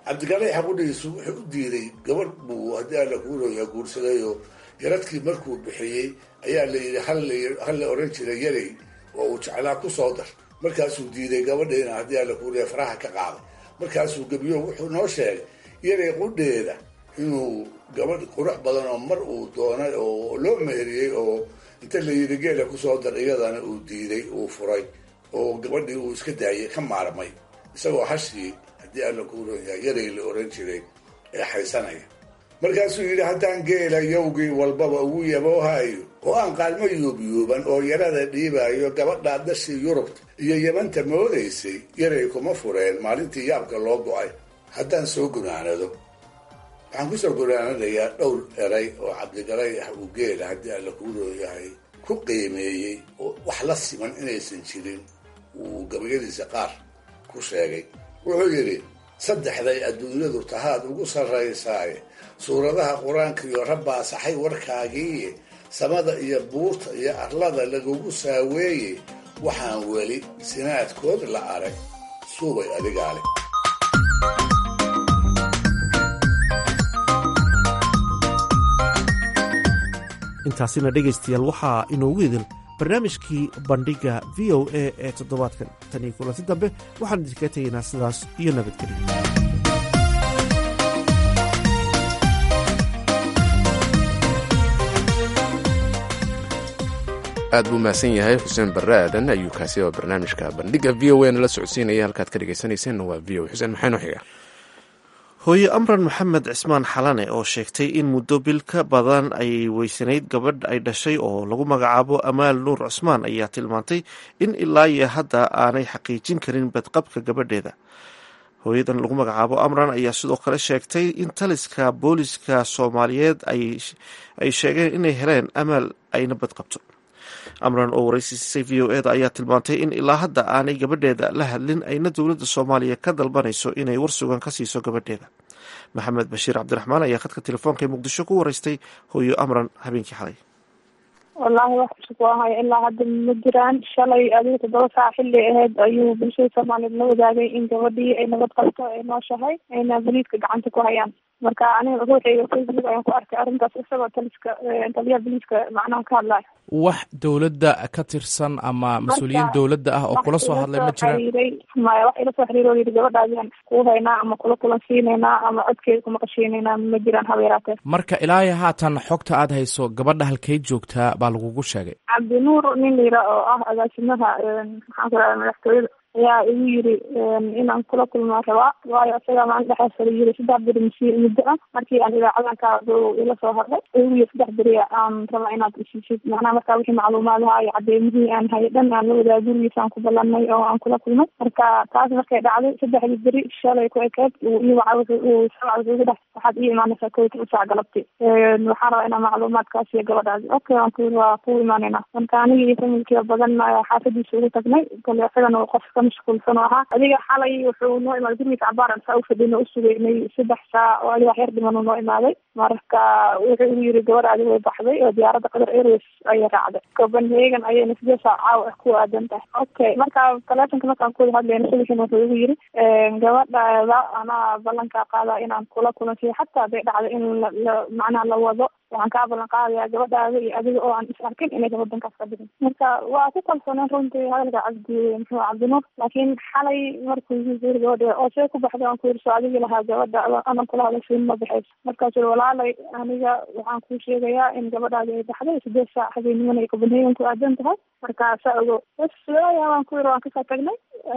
cabdigalay xaqudhiisu wuxuu u diiday gabadh buu haddii alla kuurooyaa guursadayoo yaradkii markuu bixiyey ayaa la yidhi hal la oran jiray yarey oo uu jeclaa ku soo dar markaasuu diiday gabadhiina haddii alla kuuraya faraha ka qaaday markaasuu gebiyo wuxuu noo sheegay yarey qudheeda inuu gabadh qurux badan oo mar uu doonay oo loo meheriyey oo inta la yidhi geela kusoo dar iyadana uu diiday uu furay oo gabadhii uu iska daayay ka maarmay isagoo hashii haddii alla kuurooyaa yarey la oran jiray ee haysanaya markaasuu yidhi haddaan geela yowgii walbaba ugu yaboohayo oo aan qaalmo yuubyuuban oo yarada dhiibaayo gabadhaa dashii yurubta iyo yamanta moodaysay yaray kuma fureen maalintii yaabka loo go-ay haddaan soo gunaanado waxaan kusoo gunaanadayaa dhowr eray oo cabdigalay ah uu geela haddii alla kuurooyahay ku qiimeeyey oo wax la siman inaysan jirin uu gabayadiisa qaar ku sheegay wuxuu yidhi saddexday adduunyadu tahaad ugu sarraysaaye suuradaha qur-aanka iyo rabbaa saxay warkaagiiye samada iyo buurta iyo arlada lagugu saaweeye waxaan weli sinaadkood la arag suubay adigaale intaasina dhegaystayaal waxaa inoogu idil barnaamijkii bandhiga v o a ee toddobaadkan tan iyo kulanti dambe waxaan idinkaga tegaynaa sidaas iyo nabadgelyo aad buu mahadsan yahay xuseen barre aadan ayuu kaasi oo barnaamijka bandhiga v o a nala socodsiinaya halkaad ka dhegaysanayseena waa v o xuseen maxay noo xiga hooye amran maxamed cismaan xalane oo sheegtay in muddo bil ka badan ay weysanayd gabadh ay dhashay oo lagu magacaabo amaal nuur cusmaan ayaa tilmaantay in ilaa iyo hadda aanay xaqiijin karin badqabka gabadheeda hooyadan lagu magacaabo amran ayaa sidoo kale sheegtay in taliska booliska soomaaliyeed ay sheegeen inay heleen amaal ayna badqabto amran oo waraysiisay v o eda ayaa tilmaantay in ilaa hadda aanay gabadheeda la hadlin ayna dowladda soomaaliya ka dalbanayso inay warsugan ka siiso gabadheeda maxamed bashiir cabdiraxmaan ayaa khadka telefoonka ee muqdisho ku waraystay hooyo amran habeenkii xalay wallaahi wax cusub waa haya ilaa hadda ma jiraan shalay adiga toddoba saac xilli aheyd ayuu bulshada soomaaliyeed la wadaagay in gabadhii ay nabad qabto ay nooshahay ayna boliiska gacanta ku hayaan marka aniga ruuxayga facebook ayaan ku arkay arrintaas isagoo taliska taliyaha boliiska macnaha ka hadlaya wax dowladda ka tirsan ama mas-uuliyiin dowladda ah oo kula soo hadlay ma jiraan maya wax ila soo xiriir oo yidhi gabadhaadian kuu haynaa ama kula kulan siinaynaa ama codkeeda kuma qashiinaynaa ma jiraan haba yaraatee marka ilaa iyo haatan xogta aad hayso gabadha halkay joogtaa baa lagugu sheegay cabdinuur nin la yidhaa oo ah agaasimaha maxaan ku radaa madaxtooyada ayaa igu yiri inaan kula kulmaa rabaa waayo isagaa maalin dhexeesa la yiri saddex beri masi muddo ah markii aan idaacadanka ila soo hadlay igu yiri saddex beri aan rabaa inaad isiisid macnaha markaa wixii macluumaadaha iyo cadeymihii aan hayay dhan aan la wadaa gurigiisa aan ku ballanay oo aan kula kulmay marka taas markay dhacday saddexdii beri shalay ku ekeed iyo sabacda ugu dhex waxaad ii imaanaysaa kowta u saac galabti waxaan rabaa inaa macluumaadkaas iyo gabadhaadi okay waan ku waa ku imaanayna marka aniga iyo familkiiba badan xaafadiisa ugu tagnay kale isagana qofka mashquulsan oo ahaa adiga xalay wuxuu noo imaaday gurigiisa cabaaran saa ufadhina usugeynay saddex saac oo adiga wax yar dhiman uu noo imaaday marka wuxuu igu yiri gabadhaadi way baxday oo diyaaradda qatar airways ayay raacday copenhagen ayayna sidee saac caawa ah ku aadan tahay okay marka taleefonka markaan kuwada hadlayna subaxin wuxuu igu yiri gabadhaada anaa ballankaa qaadaa inaan kula kulansiyo xataa haday dhacdo in macnaha la wado waxaan kaa ballan qaadayaa gabadhaada iyo adiga oo aan is arkin inaysan wadankaas ka bixin marka waa ku kalsooneen runtii hadalka cabdi muxuu cabdinuur laakiin xalay markuu yiri gabadha oo see ku baxday aan ku yiri soo adigii lahaa gabadha anan kula hadashin ma baxayso markaasuu walaalay aniga waxaan kuu sheegayaa in gabadhaadi ay baxday sideed saac habeenimana ay copenhagen ku aadan tahay marka saa ogo bas waan ku yiri waan kasoo tagnay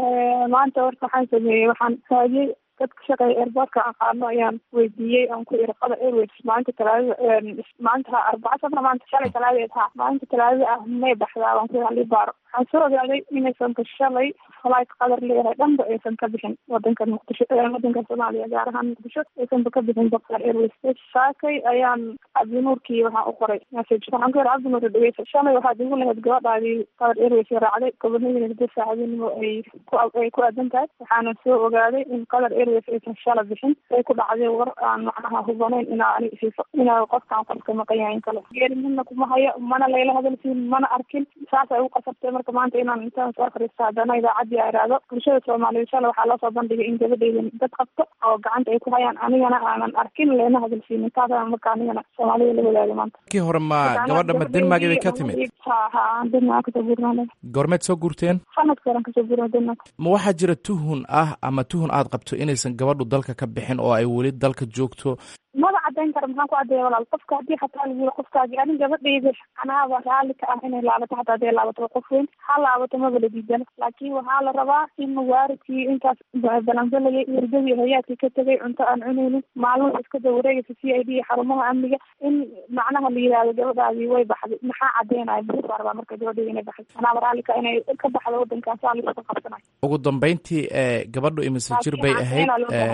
maanta warka waxaan sameeyey waxaan raadiyey dadka shaqeeya airportka aqaano ayaan weydiiyey aan ku iri qatar airways maalinta talaadada maalinta arbaca sabna maanta shalay talaadeed ha maalinta talaadada ah may baxdaa waan ku iri halii baaro waxaan soo ogaaday inaysan ka shalay flight qatar leeyahay dhanba aysan ka bixin wadanka muqdisho wadanka soomaaliya gaar ahaan muqdisho aysanba ka bixin qatar airways saakay ayaan cabdinuurkii waxaan u qoray message waxaan ku iri cabdinuur dhegeysa shalay waxaad igu lahayd gabadhaadii qatar airways raacday copenhagen saddeed saacadoodnimo ay ku ay ku aadan tahay waxaana soo ogaaday in qatar airways aysan shala bixin ay ku dhacday war aan macnaha hubanayn inaa ani siiso inaa qofkaan qofka maqan yahay in kale geeri midna kuma hayo mana layla hadalsiin mana arkin saas ay u qasabtay marka maanta inaan intaan soo fariisto haddana idaacaddii a iraahdo bulshada soomaaliyeed shala waxaa loo soo bandhigay in gabadhayda dad qabto oo gacanta ay ku hayaan anigana aanan arkin leena hadalsiinin taasaan marka anigana soomaalida la wadaaga maanta kii hore ma gabadha ma denmark bay ka timid ha ha denmark kasoo guurnaa goormeed soo guurteen sanadka horan kasoo guurnaa denmark ma waxaa jira tuhun ah ama tuhun aad qabto inaysan gabadhu dalka ka bixin oo ay weli dalka joogto mada cadayn kara maxaan ku cadeeya walaal qofka haddii xataa lagu qofkaagi anin gabadhayda anaaba raalli ka ah inay laabato xataa hadday laabato qof weyn ha laabato maba la diidana laakiin waxaa la rabaa in mawaaridkii intaas balanbalayay wardadii hayaadkii ka tegay cunto aan cunaynin maalmaha iska dawareegaysa c i d iyo xarumaha amniga in macnaha la yidhaahdo gabadhaadii way baxday maxaa cadeynaya buu baa rabaa marka gabadhayda inay baxay anaaba raalli ka inay ka baxda wadankaas aa laska qabsanayo ugu dambeyntii gabadhu imise jir bay ahayd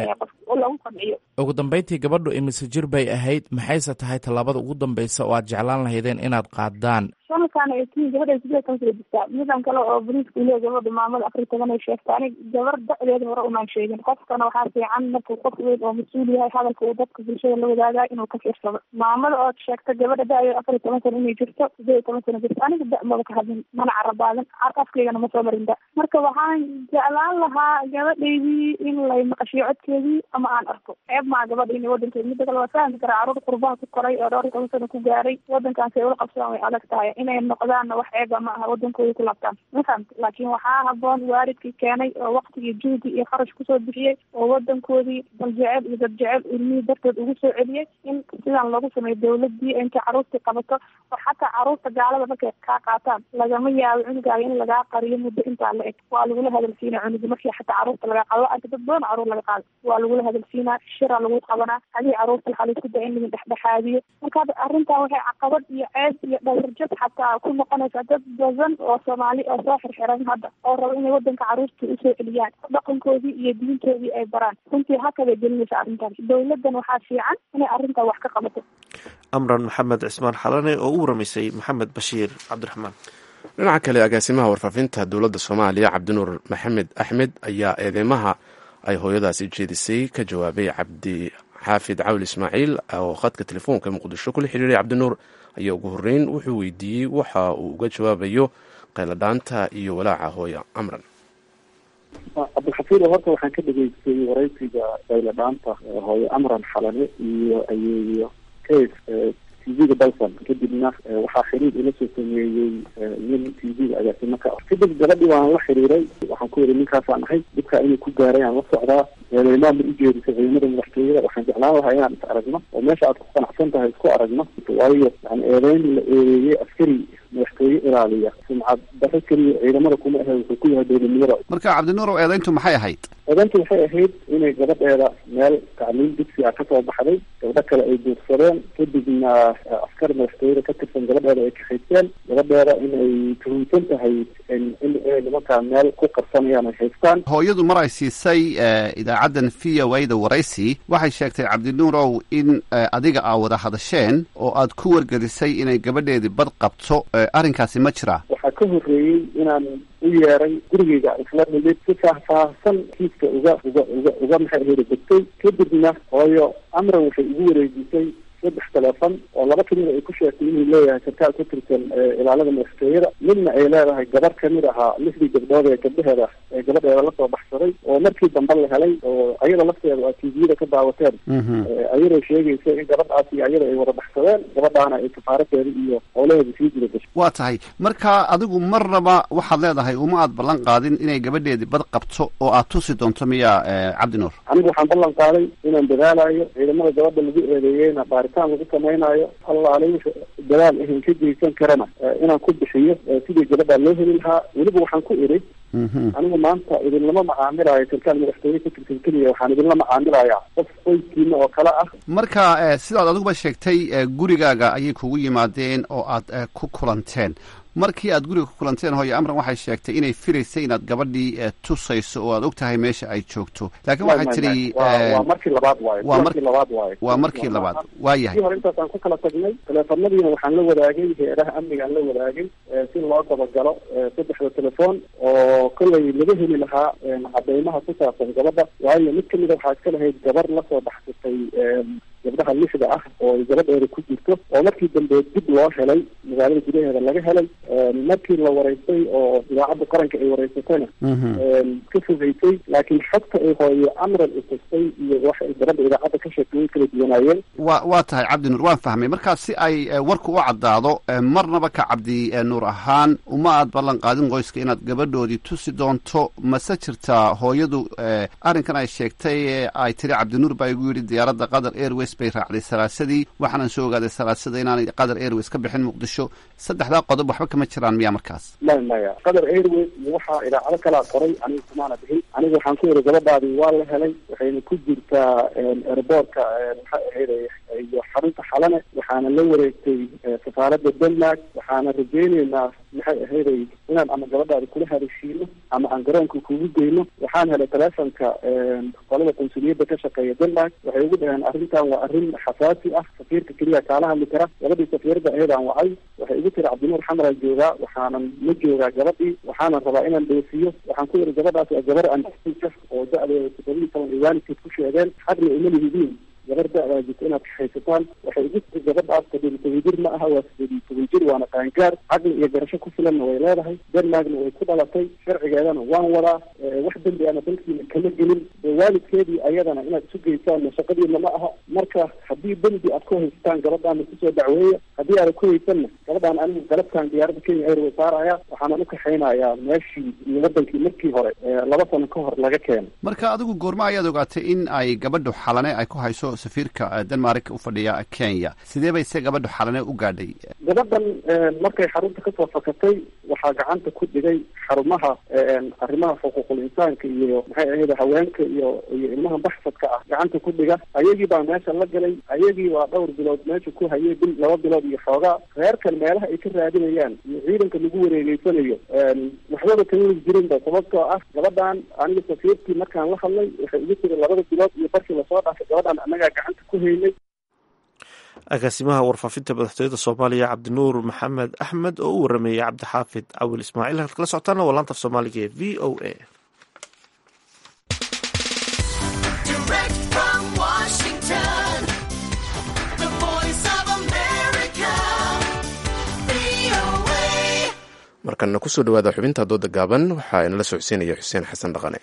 lagu qanciyo ugu dambeyntii gabadhu imise jir bay ahayd maxayse tahay tallaabada ugu dambeysa oo aad jeclaan lahaydeen inaad qaadaan sanadkaan ay tiin gabadha sideed toban sano jirtaa midan kale oo boliiska uleeya gabadha maamada afar toban ay sheegta anig gabar da-deeda hore umaan sheegin qofkana waxaa fiican markuu qof weyn oo mas-uul yahay hadalka uu dadka bulshada la wadaagaa inuu ka fiirsado maamada ood sheegta gabadha da-deeda afar iyo toban sano inay jirto sideed iyo toban sano jirto aniga da maba ka hadlin mana carabaadan afkaygana ma soo marin da marka waxaan jeclaan lahaa gabadhaydii in lay maqashiyo codkeedii ama aan arko ceeb maa gabadha in wadankeeda mida kale waa fahmi karaa caruur qurbaha ku koray oo dhowr iyo toban sano ku gaaray wadankaasi ay ula qabsadaan way adag tahay inay noqdaanna wax ceeba ma aha wadankooda ku laabtaan ma fahamta laakiin waxaa haboon waalidkii keenay oo waktigii juhdi iyo kharash kusoo bixiyey oo wadankoodii dal jecel iyo dad jecel ilmihii darteed ugu soo celiyey in sidaan loogu sameeyo dawladii intay caruurtii qabato oo xataa caruurta gaalada markay kaa qaataan lagama yaabo cunugaaga in lagaa qariyo muddo intaa la eg waa lagula hadalsiinaa cunuga markii xataa caruurta laga qaado arka dad badan caruur laga qaado waa lagula hadalsiinaa shira lagu qabanaa hadii caruurta waxaa laisku daa in laga dhexdhexaadiyo marka hadda arrintan waxay caqabad iyo ceeb iyo dhawrjab xataa ku noqonaysa dad badan oo soomaali oo soo xirxiran hadda oo raba inay wadanka caruurta usoo celiyaan dhaqankoodii iyo diintoodii ay baraan runtii hakabay gelinaysa arrintaas dawladan waxaa fiican inay arrintaa wax ka qabato amran maxamed cismaan xalane oo u waramaysay maxamed bashiir cabdiraxmaan dhinaca kale agaasimaha warfaafinta dowladda soomaaliya cabdinuur maxamed axmed ayaa eedeymaha ay hooyadaasi jeedisay ka jawaabay cabdi xaafid cawl ismaaciil oo khadka telefoonka muqdisho kula xiriiray cabdinuur ayaa ugu horreyn wuxuu weydiiyey waxa uu uga jawaabayo qayladhaanta iyo walaaca hooya amran cabdilxafiid horta waxaan ka dhegeystay waraysiga qayladhaanta hooyo amran xalane iyo ayeeyo case t v-ga dalsan kadibna waxaa xiriir ila soo sameeyey nin t v-ga agaasimo ka ah kadib gabadhii waan la xiriiray waxaan ku yidhi ninkaasaan ahay dibkaa inuu ku gaaray aan la socdaa eedeymaa ma ujeedisay ciidamada madaxtooyada waxaan jeclaan lahaa inaan is aragno oo meesha aad ku qanacsan tahay isku aragno waayo yani eedeyn la eedeeyey askari madaxtooye ilaaliya sumcad daro keliya ciidamada kuma ahe wuxuu ku yahay dowladnimada marka cabdinuurow eedeyntu maxay ahayd eedeyntu waxay ahayd inay gabadheeda meel tacliim dugsi ah kasoo baxday gabdho kale ay duursadeen kadibna askar madaxtooyada ka tirsan gabadheeda ay kahaysteen gabadheeda inay tuhunsan tahay inay nimankaa meel ku qarsanayaan ay haystaan hooyadu mar ay siisay idaacaddan v o a da waraysi waxay sheegtay cabdinuurow in adiga aa wada hadasheen oo aad ku wargelisay inay gabadheedii bad qabto arrinkaasi ma jiraa waxaa ka horreeyey inaan u yeeray gurigeyga isla nimid si faahfaahsan kiiska uga uga uga uga maxay ahayda degtay kadibna hooyo amran waxay igu wareejisay saddex telefon oo laba kamid a ay ku sheegtay inuu leeyahay sarkaal ka tirsan ilaalada madaxtooyada midna ay leedahay gabar kamid ahaa lixdii gabdhood ee gabdhaheeda ee gabadheeda lasoo baxsaday oo markii dambe la helay oo ayada lafteeda a t v-da ka daawateen ayadoo sheegaysa in gabadhaas iyo ayada ay wada baxsadeen gabadhaana ay kafaarateeda iyo howlaheeda sii jira gashay waa tahay marka adigu marnaba waxaad leedahay uma aad ballan qaadin inay gabadheedii bad qabto oo aad tusi doonto miya cabdinuur anigu waxaan ballan qaaday inaan dadaalayo ciidamada gabadha lagu eedeeyeyna baaritaan lagu samaynayo allaale wixii dadaal ahan ka geysan karana inaan ku bixiyo sidii gabadhaa loo heli lahaa weliba waxaan ku idhi anigu maanta idinlama macaamilayo sarkaal madaxtooye ka tirsan keliya waxaan idinla macaamilayaa qof qoyskiina oo kale ah marka sidaad adiguba sheegtay gurigaaga ayay kugu yimaadeen oo aad ku kulanteen markii aad guriga ku kulanteen hooyo amran waxay sheegtay inay filaysay inaad gabadhii tusayso oo aad og tahay meesha ay joogto laakiin waxay tiri waa markii labaad waaye waa markii labaad waaye waa markii labaad waa yahay hore intaasaan ku kala tagnay teleefanadiina waxaan la wadaagay heeraha amnigaan la wadaagay si loo dabagalo saddexda telefoon oo kollay laga heli lahaa cadeymaha ku saabsan gabadha waayo mid kamida waxaa iska lahayd gabar lasoo baxsatay gabdhaha lixda ah oo gabadheeda ku jirto oo markii dambe dib loo helay magaalada gudaheeda laga helay markii la wareystay oo idaacadda qaranka ay wareysatayna ka fogeysay laakiin xogta ay hooyo amran utastay iyo waxa ay gabadha idaacadda ka sheegtay way kala duwanaayeen wa waa tahay cabdi nuur waan fahmay markaas si ay warku u caddaado marnaba ka cabdi nuur ahaan uma aad ballan qaadin qoyska inaad gabadhoodii tusi doonto mase jirtaa hooyadu arrinkan ay sheegtay ay tiri cabdinuur baa igu yidhi diyaaradda qatar airways bay raacday salaasadii waxaanan soo ogaaday salaasada inaanay qatar airways ka bixin muqdisho saddexdaa qodob waxba kama jiraan miyaa markaas maya maya qatar airways iyo waxaa idaacado kalaa qoray aniga kumaana bixin aniga waxaan ku yidhi gabadhaadii waa la helay waxayna ku jirtaa airboortka maxay ahayd iyo xarunta xalane waxaana la wareegtay safaaradda denmark waxaana rajeyneynaa maxay ahayday inaan ama gabadhaada kula hadashiino ama aan garoonka kugu geyno waxaan helay telefonka qolada qunsuliyadda ka shaqeeya denmark waxay ugu dhaheen arrintan waa arrin xasaasi ah safiirka keliya kaala hadli kara gabadhii safiirada ayadaan wacay waxay igu tiri cabdinuur xamraan joogaa waxaanan ma joogaa gabadhii waxaanan rabaa inaan doofiyo waxaan ku yidhi gabadhaas waa gabar anka oo da-deeda toddobiyi toban iyo waalidkeed ku sheegeen xaqna uma lihidiin gabar da-daa jirta inaad kaxaysataan waxay igu tiri gabadhaas toddobiyi toban jir ma aha waa sideed iyo toban jir waana qaangaar caqli iyo garasho ku filanna way leedahay denmarkna way ku dhalatay sharcigeedana waan wadaa wax dembi ana dalkiina kama gelin waalidkeedii ayadana inaad isu geysaan shaqadiina ma aha marka haddii dembi aad ku haystaan gabadhaana kusoo dacweeya haddii aada ku haysanna gabadhaan anigu galabtaan diyaaradda kenya airways saaraya waxaanan u kaxaynayaa meeshii iyo wadankii markii hore laba sano ka hor laga keenay marka adigu goorma ayaad ogaatay in ay gabadhu xalane ay ku hayso safiirka denmark u fadhiya kenya sidee bay se gabadhu xalane u gaadhay gabadhan markay xarunta kasoo fakatay waxaa gacanta ku dhigay xarumaha arrimaha xuquuqul insaanka iyo maxay ahayd haweenka iyo iyo ilmaha baxsadka ah gacanta ku dhiga ayagii baa meesha la galay ayagii waa dhowr bilood meesha ku hayay bil laba bilood iyo xoogaa reerkan meelaha ay ka raadinayaan iyo ciidanka lagu wareegeysanayo waxbaba kama weli jirinba sababtoo ah gabadhan aniga safiirkii markaan la hadlay waxay igu tiri labada bilood iyo barkii lasoo dhaafay gabadhan annagaa gacanta ku haynay agaasimaha warfaafinta madaxtooyada soomaaliya cabdinuur maxamed axmed oo u warameeyey cabdixaafid cawil ismaaciil halka kala socotaana waa laanta af soomaaliga ee v o a markana kusoo dhawaada xubinta dooda gaaban waxaa inala socodsiinaya xuseen xasan dhaqane.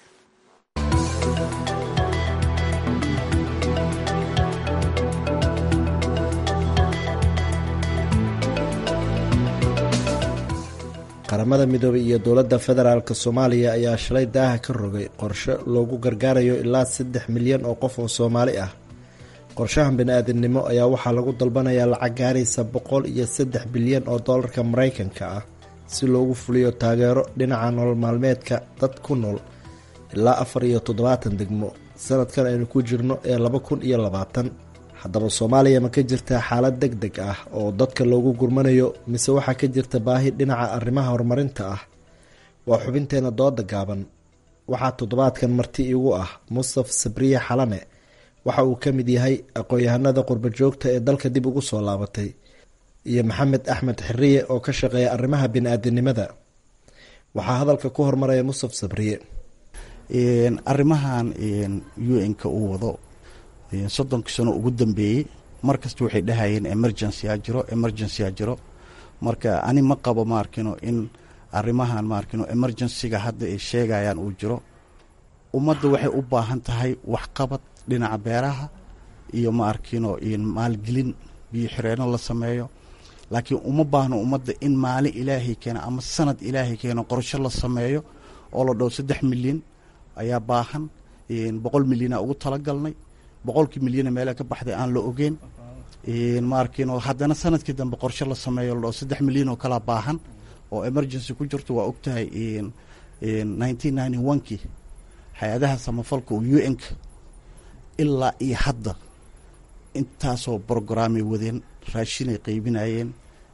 qaramada midoobay iyo dowladda federaalk soomaaliya ayaa shalay daaha ka rogay qorshe loogu gargaarayo ilaa saddex milyan oo qof oo soomaali ah. qorshahan bani-aadamnimo ayaa waxaa lagu dalbanayaa lacag gaaraysa boqol iyo saddex bilyan oo doolarka maraykanka ah si loogu fuliyo taageero dhinaca nolol maalmeedka dad ku nool ilaa afar iyo toddobaatan degmo sanadkan aynu ku jirno ee laba kun iyo labaatan. haddaba soomaaliya ma ka jirtaa xaalad deg deg ah oo dadka loogu gurmanayo mise waxaa ka jirta baahi dhinaca arrimaha horumarinta ah? waa xubinteena dooda gaaban. waxaa toddobaadkan marti igu ah mustaf sabriye xalane, waxa uu ka mid yahay aqoon-yahanada qurba joogta ee dalka dib ugu soo laabatay, iyo maxamed axmed xiriye oo ka shaqeeya arrimaha bini-aadinimada. waxaa hadalka ku hormaraya mustaf sabriye. arrimahan u n-ka uu wado soddonkii sano ugu dambeeyey markasta waxay dhahayeen emergency a jiro emergency a jiro marka ani ma qabo maarkino in arrimahan maarkino emergencyga hadda ay sheegayaan uu jiro. ummadda waxay u baahan tahay waxqabad dhinaca beeraha iyo maarkino maalgelin biyo xireenno la sameeyo, laakiin uma baahno ummadda in maalin ilaahay keeno ama sanad ilaahay keeno qorsho la sameeyo oo la dhow saddex milyan ayaa baahan. boqol milyana ugu talagalnay, boqolkii milyana meela ka baxday aan la ogeyn maarkino haddana sanadkii dambe qorshe la sameeyo la dhao saddex milyan oo kalaa baahan oo emergency ku jirto. waa ogtahay nineteen ninety one kii hay-adaha samafalka oo u n-ka ilaa iyo hadda intaasoo brograamay wadeen, raashinay qaybinayeen,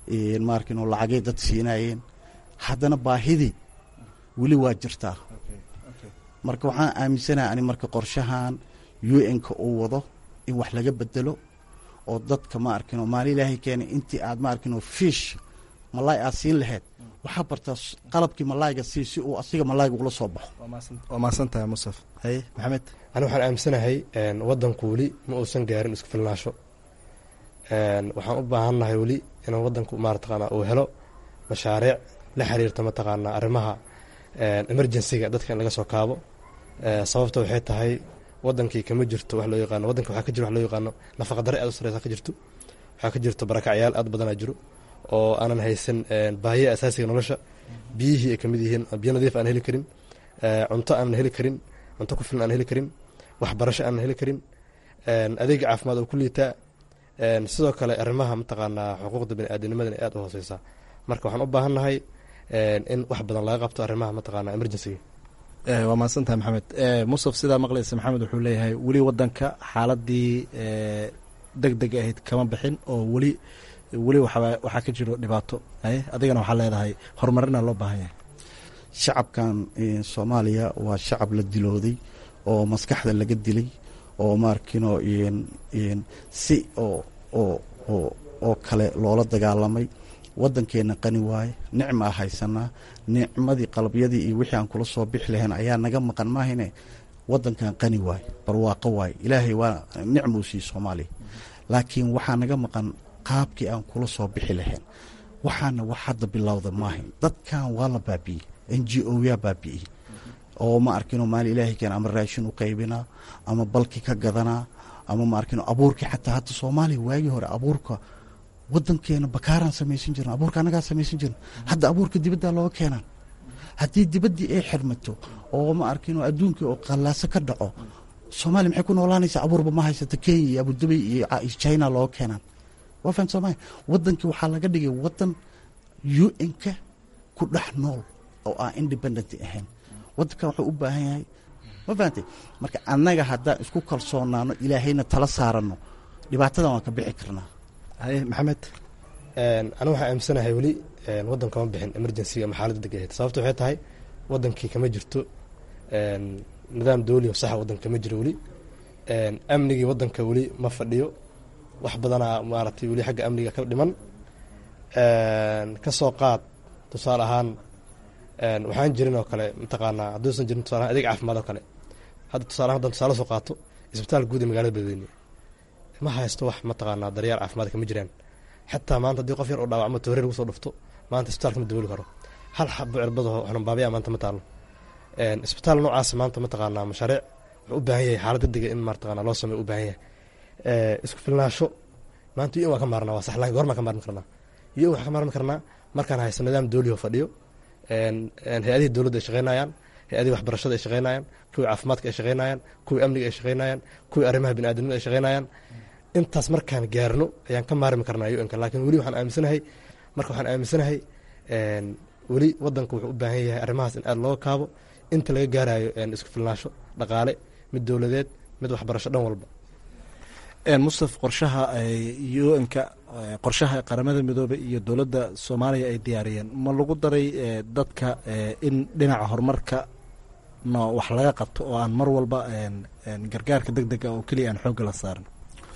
maarkin oo lacagay dad siinayeen haddana baahidii weli waa jirtaa marka waxaan aaminsanahay ani marka qorshahan u n-ka uu wado in wax laga bedelo oo dadka ma arkin oo maali ilaahay keenay intii aad ma arkin oo fish malaay aad siin lahayd waxaa bartaa qalabkii malaayga sii si uu asiga malaayga ula soo baxo waa mahadsantahay musaf haye maxamed ani waxaan aaminsanahay wadanku weli ma uusan gaarin isku filnaasho waxaan u baahannahay weli inuu wadanku marataqaana uu helo mashaariic la xiriirta mataqaanaa arrimaha emergencyga dadka in laga soo kaabo sababta waxay tahay wadankii kama jirto wax loo yaqaano wadanka waxaa ka jiro wax loo yaqaano nafaqa darre aad u sareysa ka jirto waxaa ka jirto barakacyaal aad badanaa jiro oo aanan haysan baahiya asaasiga nolosha biyihii ay kamid yihiin biyo nadiif aan heli karin cunto aanan heli karin cunto ku filan aan heli karin waxbarasho aanan heli karin adeega caafimaad oo ku liitaa sidoo kale arrimaha mataqaanaa xuquuqda baniaadamnimadana aad u hooseysa marka waxaan u baahannahay in wax badan laga qabto arrimaha mataqaanaa emergencyga waa mahadsantahay maxamed musaf sidaa maqlaysa maxamed wuxuu leeyahay weli wadanka xaaladii deg deg ahayd kama bixin oo weli weli waxaa ka jiro dhibaato adigana waxaa leedahay horumarina loo baahan yahay shacabkan soomaaliya waa shacab la dilooday oo maskaxda laga dilay oo maarkino si oo oo oo oo kale loola dagaalamay wadankeena qani waaye nicmaa haysanaa nicmadii qalabyadii iyo wixii aan kula soo bixi lahayn ayaa naga maqan maahine wadankan qani waaye barwaaqo waaye ilaahay waa nicmuu sii soomaaliya laakiin waxaa naga maqan qaabkii aan kula soo bixi lahayn waxaana wax hadda bilowda maahayn dadkan waa la baabi'iyey n g o yaa baabi'iyey oo ma arkino maali ilaahay keen ama raashin u qaybinaa ama balki ka gadanaa ama ma arkino abuurkii xataa hadda soomaaliya waagii hore abuurka wadankeena bakaaraan samaysan jirna abuurka annagaa samaysan jirna hadda abuurka dibaddaa looga keenaan haddii dibaddii ay xirmato oo ma arkino adduunkii oo qallaaso ka dhaco soomaaliya maxay ku noolaanaysaa abuurba ma haysata kenya iyo abudabay iyo china looga keenaan waa fahan soomaalia wadankii waxaa laga dhigay wadan u n-ka ku dhex nool oo aan independent ahayn wadankan wuxuu u baahan yahay ma fahantay marka annaga haddaan isku kalsoonaano ilaahayna tala saaranno dhibaatadan waan ka bixi karnaa haye maxamed anigu waxaan aaminsanahay weli wadan kama bixin emergencyga ama xaaladda deg ahayd sababta waxay tahay wadankii kama jirto nidaam dawli oo saxa wadanka kama jiro weli amnigii wadanka weli ma fadhiyo wax badanaa maaragtay weli xagga amniga ka dhiman ka soo qaad tusaale ahaan waxaan jirin oo kale mataqaanaa hadduusan jirin tusaalahaan adeeg caafimaad oo kale hadda tusaalahan haddaan tusaale soo qaato isbitaal guud ee magaalada beledweyne ma haysto wax mataqaanaa daryaal caafimaad kama jiraan xataa maanta haddii qof yar oo dhaawacmo tooreer lagu soo dhufto maanta isbitaalka ma dabooli karo hal xabo cirbadaho xanuunbaabiya maanta ma taalo isbitaal noocaas maanta mataqaanaa mashaariic wuxuu u baahan yahay xaalad degdega in mataqaanaa loo sameeyo u baahan yahay isku filnaasho maanta iyo waa ka maarnaa waa sax laakiin goormaa ka maarmi karnaa iyo waxaa ka maarmi karnaa markaan haysto nidaam dawli oo fadhiyo hay-adihii dowladda ay shaqeynayaan hay-adihii waxbarashada ay shaqeynayaan kuwii caafimaadka ay shaqeynayaan kuwii amniga ay shaqeynayaan kuwii arrimaha biniaadamnimada ay shaqeynayaan intaas markaan gaarno ayaan ka maarmi karnaa u n-ka laakiin weli waxaan aaminsanahay marka waxaan aaminsanahay weli wadanku wuxuu u baahan yahay arrimahaas in aada looga kaabo inta laga gaarayo isku filnaasho dhaqaale mid dowladeed mid waxbarasho dhan walba mustaf qorshaha u n-ka qorshaha qaramada midoobey iyo dowladda soomaaliya ay diyaariyeen ma lagu daray dadka in dhinaca horumarka no wax laga qabto oo aan mar walba gargaarka deg dega oo keliya aan xoogga la saarin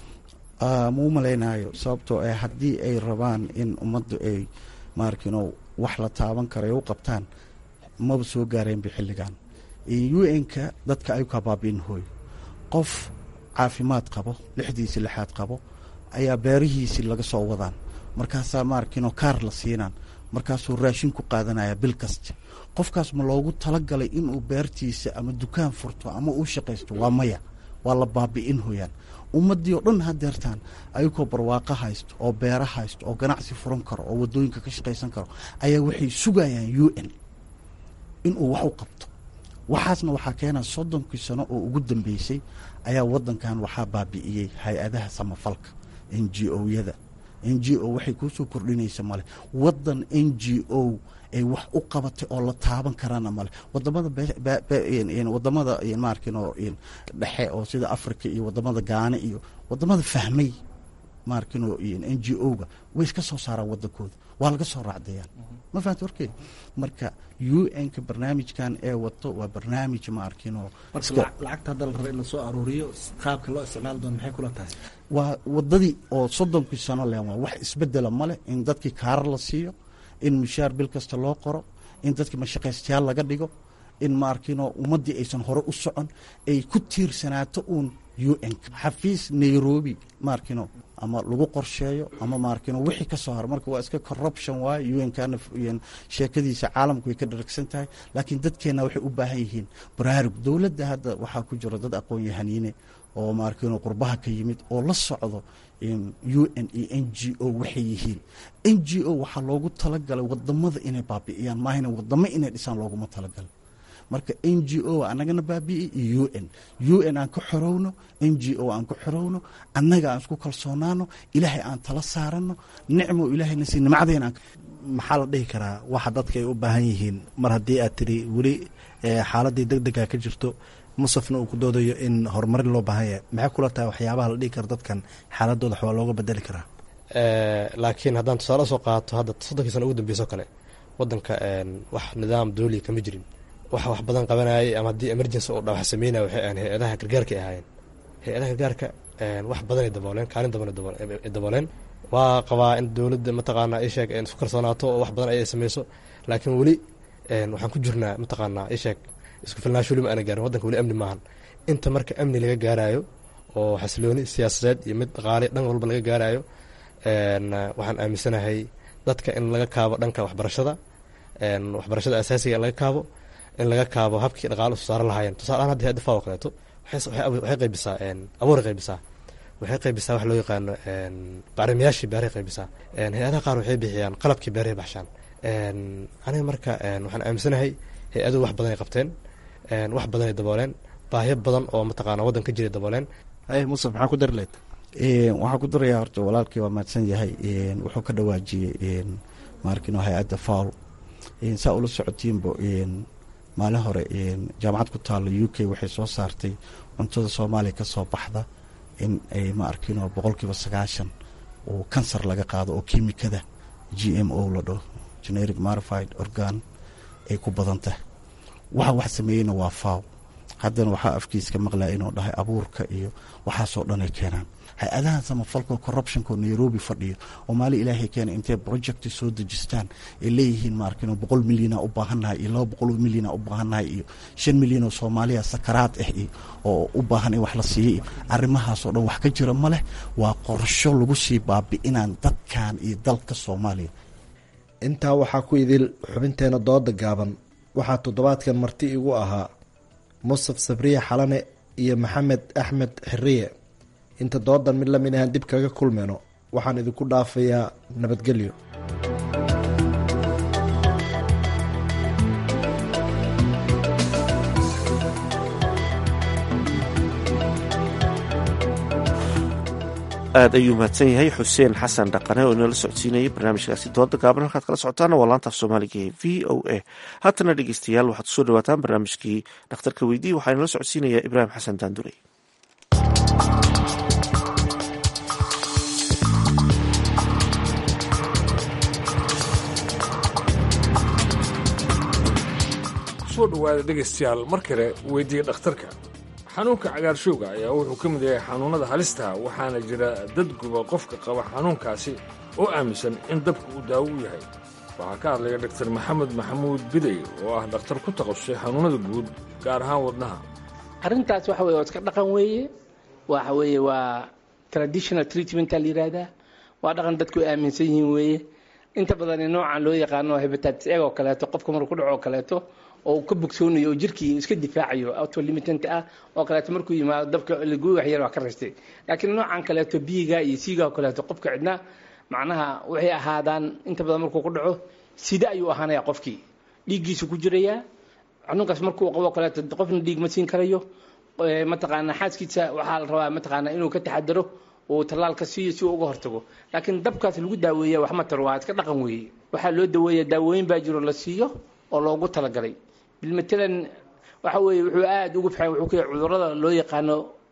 ma u malaynayo sababtoo ah haddii ay rabaan in ummaddu ay maarkino wax la taaban karayo u qabtaan maba soo gaareenba xilligan u n-ka dadka ay ka baabiin hooy qof caafimaad qabo lixdiisi lixaad qabo ayaa beerihiisii laga soo wadaan markaasaa maarkino kaar la siinaan markaasuu raashin ku qaadanaya bil kasta qofkaas ma loogu talagalay inuu beertiisa ama dukaan furto ama uu shaqaysto waa maya waa la baabi'in hoyaan ummaddii oo dhan hadeertaan ayagoo barwaaqo haysto oo beero haysto oo ganacsi furan karo oo waddooyinka ka shaqaysan karo ayaa waxay sugayaan u n inuu wax u qabto waxaasna waxaa keenaa soddonkii sano oo ugu dambeysay ayaa wadankan waxaa baabi'iyey hay-adaha samafalka n g o-yada n g o waxay kuusoo kordhinaysa male wadan n g o ay wax u qabatay oo la taaban karaana male wadamada wadamada maarkino dhexe oo sida africa iyo wadamada gaane iyo wadamada fahmay maarkino n g o-ga way iska soo saaraan wadankooda waa laga soo raacdayaan ma fahamta warkeed marka u n-ka barnaamijkan ee wato waa barnaamij maarkino lacagta hadda la raba in la soo aruuriyo qaabka loo isticmaali doono maxay kula tahay waa wadadii oo soddonkii sano len waa wax isbedela male in dadkii kaarar la siiyo in mushaar bil kasta loo qoro in dadkii mashaqaystayaal laga dhigo in maarkino ummaddii aysan hore u socon ay ku tiirsanaato uun u n xafiis nairobi maarkino ama lagu qorsheeyo ama maarkino wixii ka soo haro marka waa iska corruption waaye u n kana sheekadiisa caalamku way ka dharagsan tahay laakiin dadkeenna waxay u baahan yihiin baraarug dowladda hadda waxaa ku jiro dad aqoon yahaniine oo maarkino qurbaha ka yimid oo la socdo u n iyo n g o waxay yihiin n g o waxaa loogu talagalay wadamada inay baabi'iyaan maahina wadamo inay dhisaan looguma talagalay marka n g o annagana baabi'i iyo u n u n aan ka xorowno n g o aan ku xorowno annaga aan isku kalsoonaano ilaahay aan tala saarano nicmo ilaahayna si nimcadeen aan maxaa la dhihi karaa waxa dadka ay u baahan yihiin mar haddii aad tiri weli xaaladii deg dega ka jirto musafna uu ku doodayo in horumarin loo baahan yahay maxay kula tahay waxyaabaha la dhihi karo dadkan xaaladooda waxbaa looga bedeli karaa laakiin haddaan tusaale soo qaato hadda soddonkii sana ugu dambeyso kale wadanka wax nidaam dawliya kama jirin waxa wax badan qabanayay ama haddii emergency oo dhawax sameynaya waxay ahayn hay-adaha gargaarka ay ahaayeen hay-adaha gargaarka wax badanay dabooleen kaalin badan ay dabooleen waa qabaa in dowladda mataqaanaa isheeg isku kalsoonaato oo wax badan ay sameyso laakiin weli waxaan ku jirnaa mataqaanaa isheeg isku filnaansho weli ma aana gaarin waddanka weli amni maahan inta marka amni laga gaarayo oo xasilooni siyaasadeed iyo mid dhaqaale dhan walba laga gaarayo waxaan aaminsanahay dadka in laga kaabo dhanka waxbarashada waxbarashada asaasiga in laga kaabo in laga kaabo habkii dhaqaale soo saara lahaayeen tusaalahaan hadda hay-adda faw kaleeto waxay qaybisaa abuuray qaybisaa waxay qaybisaa wax loo yaqaano bacrimayaashii beeray qaybisaa hay-adaha qaar waxay bixiyaan qalabkii beeray baxshaan aniga marka waxaan aaminsanahay hay-aduhu wax badan ay qabteen wax badan ay dabooleen baahyo badan oo mataqaana waddan ka jiray dabooleen musaf maxaa ku dari lahayd waxaan ku darayaa horta walaalkii waa mahadsan yahay wuxuu ka dhawaajiyey maarkino hay-adda fawl saa ula socotiinba maalin hore jaamacad ku taalla u k waxay soo saartay cuntada soomaaliya ka soo baxda in ay ma arkino boqolkiiba sagaashan oo kansar laga qaado oo kiimikada g m o la dhaho generic modified organ ay ku badan tahay waxa wax sameeyeyna waa faw haddana waxaa afkiiska maqlaya inuu dhahay abuurka iyo waxaasoo dhan ay keenaan hay-adahan samafalka corruptionko nairobi fadhiyo oo maali ilaahay keena intay project soo dejistaan ay leeyihiin maarkino boqol milyana u baahannahay iyo laba boqol milyana u baahannahay iyo shan milyan oo soomaaliya sakaraad ah iyo oo u baahan in wax la siiyo iyo arrimahaasoo dhan wax ka jira ma leh waa qorsho lagu sii baabi'inaan dadkan iyo dalka soomaaliya intaa waxaa ku idil xubinteena dooda gaaban waxaa toddobaadkan marti igu ahaa musaf sabriye xalane iyo maxamed axmed xiriye inta doodan mid lamid ahaan dib kaga kulmeyno waxaan idinku dhaafayaa nabadgelyo aad ayuu mahadsan yahay xuseen xasan dhaqane oo inala socodsiinayay barnaamijkaasi dooda gaaban halkaad kala socotaana waa laanta af soomaaliga ee v o a haatana dhegeystayaal waxaad kusoo dhawaataan barnaamijkii dhakhtarka weydii waxaa inala socodsiinaya ibraahim xasan daandurey soo dhawaada dhegaystayaal mar kale weydiiya dhakhtarka xanuunka cagaarshowga ayaa wuxuu ka mid yahay xanuunnada halistaha waxaana jira dad guba qofka qaba xanuunkaasi oo aaminsan in dabka uu daawo u yahay waxaa ka hadlaya dhaktar maxamed maxamuud bidey oo ah dhakhtar ku takhasusay xanuunnada guud gaar ahaan wadnaha arrintaas waxa weye waa iska dhaqan weeye waxa weeye waa traditional treatmentaa la yidhaahdaa waa dhaqan dadku ay aaminsan yihiin weeye inta badan noocan loo yaqaano hepatitis A oo kaleeto qofka markuu ku dhaco oo kaleeto oo uu ka bogsoonayo oo jirkii iska difaacayo autolimitant ah oo kaleeto markuu yimaado dabka lagu waxyar waa ka raystay laakiin noocan kaleeto biiga iyo siiga oo kaleeto qofka cidna macnaha waxay ahaadaan inta badan markuu ku dhaco sida ayuu ahaanaya qofkii dhiiggiisu ku jiraya xanuunkaas markuu qabo kaleeto qofna dhiig ma siin karayo mataqaana xaaskiisa waxaa la rabaa mataqaana inuu ka taxadaro oo talaalka siiyo si uu uga hortago laakiin dabkaas lagu daaweeya wax ma taro waa iska dhaqan weeye waxaa loo daweeya daawooyin baa jiro la siiyo oo loogu talagalay bilmatalan waxa weeye wuxuu aad ugu fiican wuxuu ka cudurrada loo yaqaano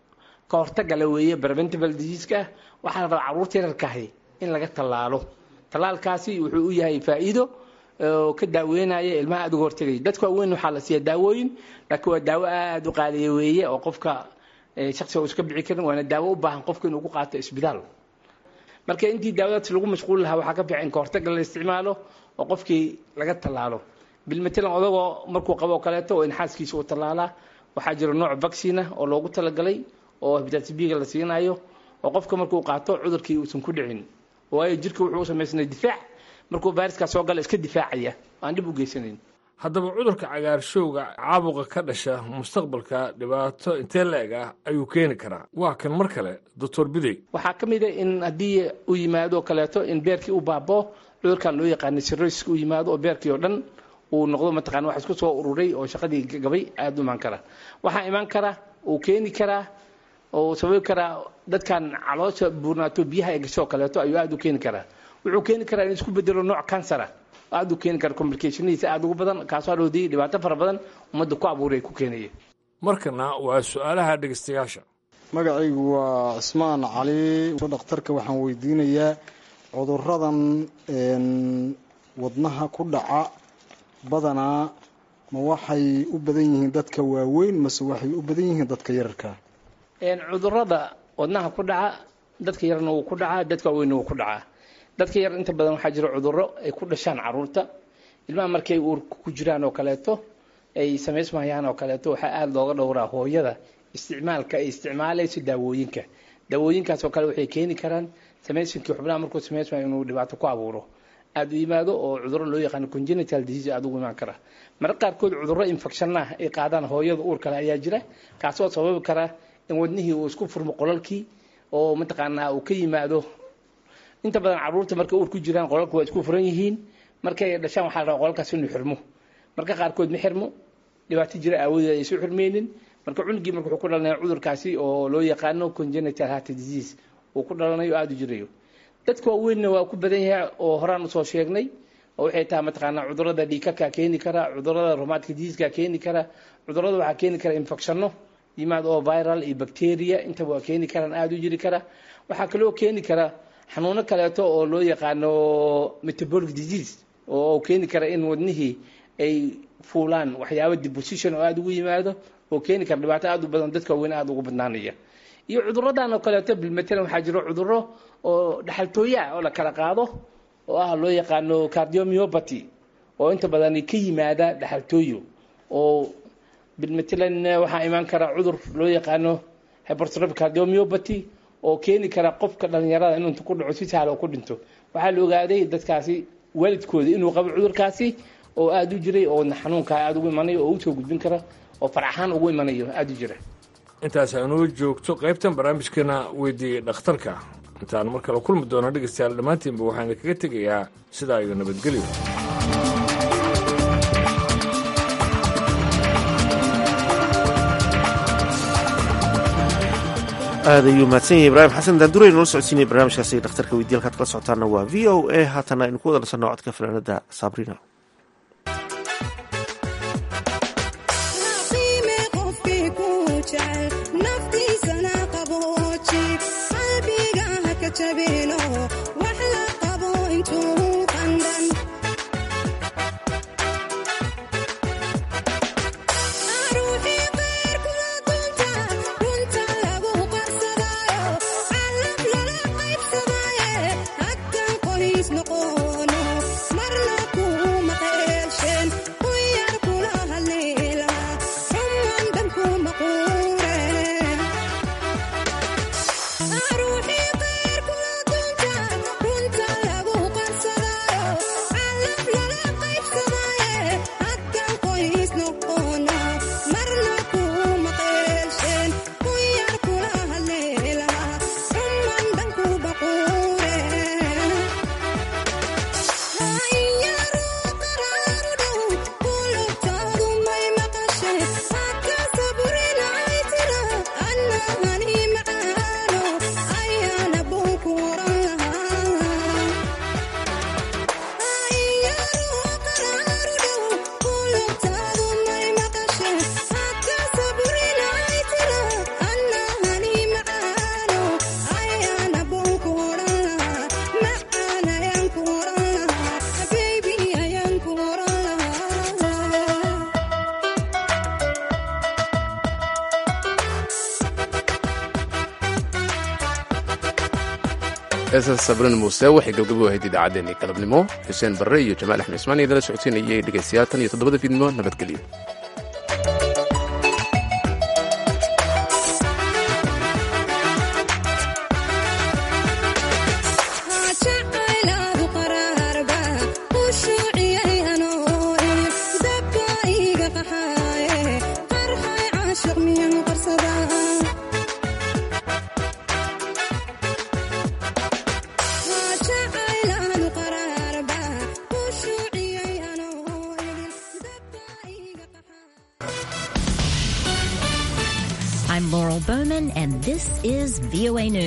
ka hortagala weeye preventable diseaseska waxaa la rabaa carruurta yararkahi in laga tallaalo tallaalkaasi wuxuu u yahay faa'iido oo ka daaweynaya ilmaha aad uga hortagaya dadka waaweyn waxaa la siiya daawooyin laakiin waa daawo aad u qaaliya weeye oo qofka shakhsiga uu iska bixi karin waana daawo u baahan qofka inuu ku qaato isbitaal marka intii daawadaas lagu mashquul lahaa waxaa ka fiican ka hortagga la isticmaalo oo qofkii laga tallaalo bilmatalan odagoo markuu qabo oo kaleeto oo in xaaskiisa uu tallaalaa waxaa jira nooc vaccine oo loogu talagalay oo hepatitis B-ga la siinayo oo qofka markuu qaato cudurkii uusan ku dhicin waayo jirka wuxuu u samaysnay difaac markuu fayraska soo gala iska difaacaya aan dib u geysanayn haddaba cudurka cagaarshowga caabuqa ka dhasha mustaqbalka dhibaato intee la-eg ah ayuu keeni karaa waa kan mar kale doctor bidey waxaa ka mid a in haddii u yimaado kaleeto in beerkii u baabo cudurkan loo yaqaana cirrhosis u yimaado oo beerkii oo dhan uu noqdo mataqaana wax isku soo ururay oo shaqadii gabay aada u imaan kara waxaa imaan kara uu keeni karaa oo sababi karaa dadkan caloosha buurnaato biyaha ay gasho kaleeto ayuu aada u keeni karaa wuxuu keeni karaa in isku bedelo nooc kansara aada u keeni kara complicationadiisa aada ugu badan kaasoo adhoodiyay dhibaato fara badan ummadda ku abuuray ku keenaya markana waa su-aalaha dhegeystayaasha magacaygu waa cismaan cali dhakhtarka waxaan weydiinayaa cuduradan wadnaha ku dhaca badanaa ma waxay u badan yihiin dadka waaweyn mase waxay u badan yihiin dadka yararka cudurada wadnaha ku dhaca dadka yarna wuu ku dhacaa dadka waaweynna wuu ku dhacaa dadka yar inta badan waxaa jira cudurro ay ku dhashaan carruurta ilmaha markay uurka ku jiraan oo kaleeto ay samaysmayaan oo kaleeto waxaa aada looga dhowraa hooyada isticmaalka ay isticmaalayso daawooyinka daawooyinkaas oo kale waxay keeni karaan samaysinkii xubnaha markuu samaysmayo inuu dhibaato ku abuuro aada u yimaado oo cudurro loo yaqaano congenital disease aada ugu imaan kara mararka qaarkood cudurro infection ah ay qaadaan hooyada uur kale ayaa jira kaasoo sababi kara in wadnihii uu isku furmo qolalkii oo mataqaanaa uu ka yimaado inta badan carruurta markay uur ku jiraan qolalku waa isku furan yihiin markay dhashaan waxaa la rabaa qolalkaas inuu xirmo marka qaarkood ma xirmo dhibaato jira aawadeed ay soo xirmeynin marka cunugii marka wuxuu ku dhalanaya cudurkaasi oo loo yaqaano congenital heart disease uu ku dhalanayo aada u jirayo dadka waaweynna waa ku badan yahay oo horaan usoo sheegnay oo waxay tahay mataqaanaa cudurada dhiigkarkaa keeni kara cudurada rheumatic diseaseka keeni kara cudurada waxaa keeni kara infectionno yimaado oo viral iyo bacteria intaba waa keeni karaan aada u jiri kara waxaa kaloo keeni kara xanuuno kaleeto oo loo yaqaano metabolic disease oo keeni kara in wadnihii ay fuulaan waxyaabo deposition oo aada ugu yimaado oo keeni kara dhibaato aada u badan dadka waaweyn aada ugu badnaanaya iyo cuduradan oo kaleeto bilmatalan waxaa jiro cuduro oo dhaxaltooya ah oo la kala qaado oo ah loo yaqaano cardiomyopathy oo inta badan ka yimaada dhaxaltooyo oo bilmatalan waxaa imaan kara cudur loo yaqaano hypertrophic cardiomyopathy oo keeni kara qofka dhalinyarada inuu ku dhaco si sahal oo ku dhinto waxaa la ogaaday dadkaasi waalidkooda inuu qabo cudurkaasi oo aada u jiray oo xanuunka aada ugu imanayo oo usoo gudbin kara oo faraxaan ugu imanayo aada u jira intaas aanuu joogto qaybtan barnaamijkeena weydiiyey dhakhtarka intaan mar kale kulmi doono dhegeystayaal dhammaantiinba waxaana kaga tegayaa sidaa iyo nabadgelyo aad ayuu mahadsan yahay ibraahim xasan daanduray noola socodsiinaya barnaamijkaasi dhakhtarka weydiya halkaad kala socotaana waa v o a haatana aynu ku wada nasanno codka fanaanada sabrina Marna kuma heesas sabrin muuse waxay gabgabo ahayd idaacaddeenii galabnimo. xuseen barre iyo jamaal axmed ismaan idala socodsiinayay dhegaystayaal tan iyo toddobada fiidnimo. nabadgelyo. I'm Laurel Bowman, and this is V O A News.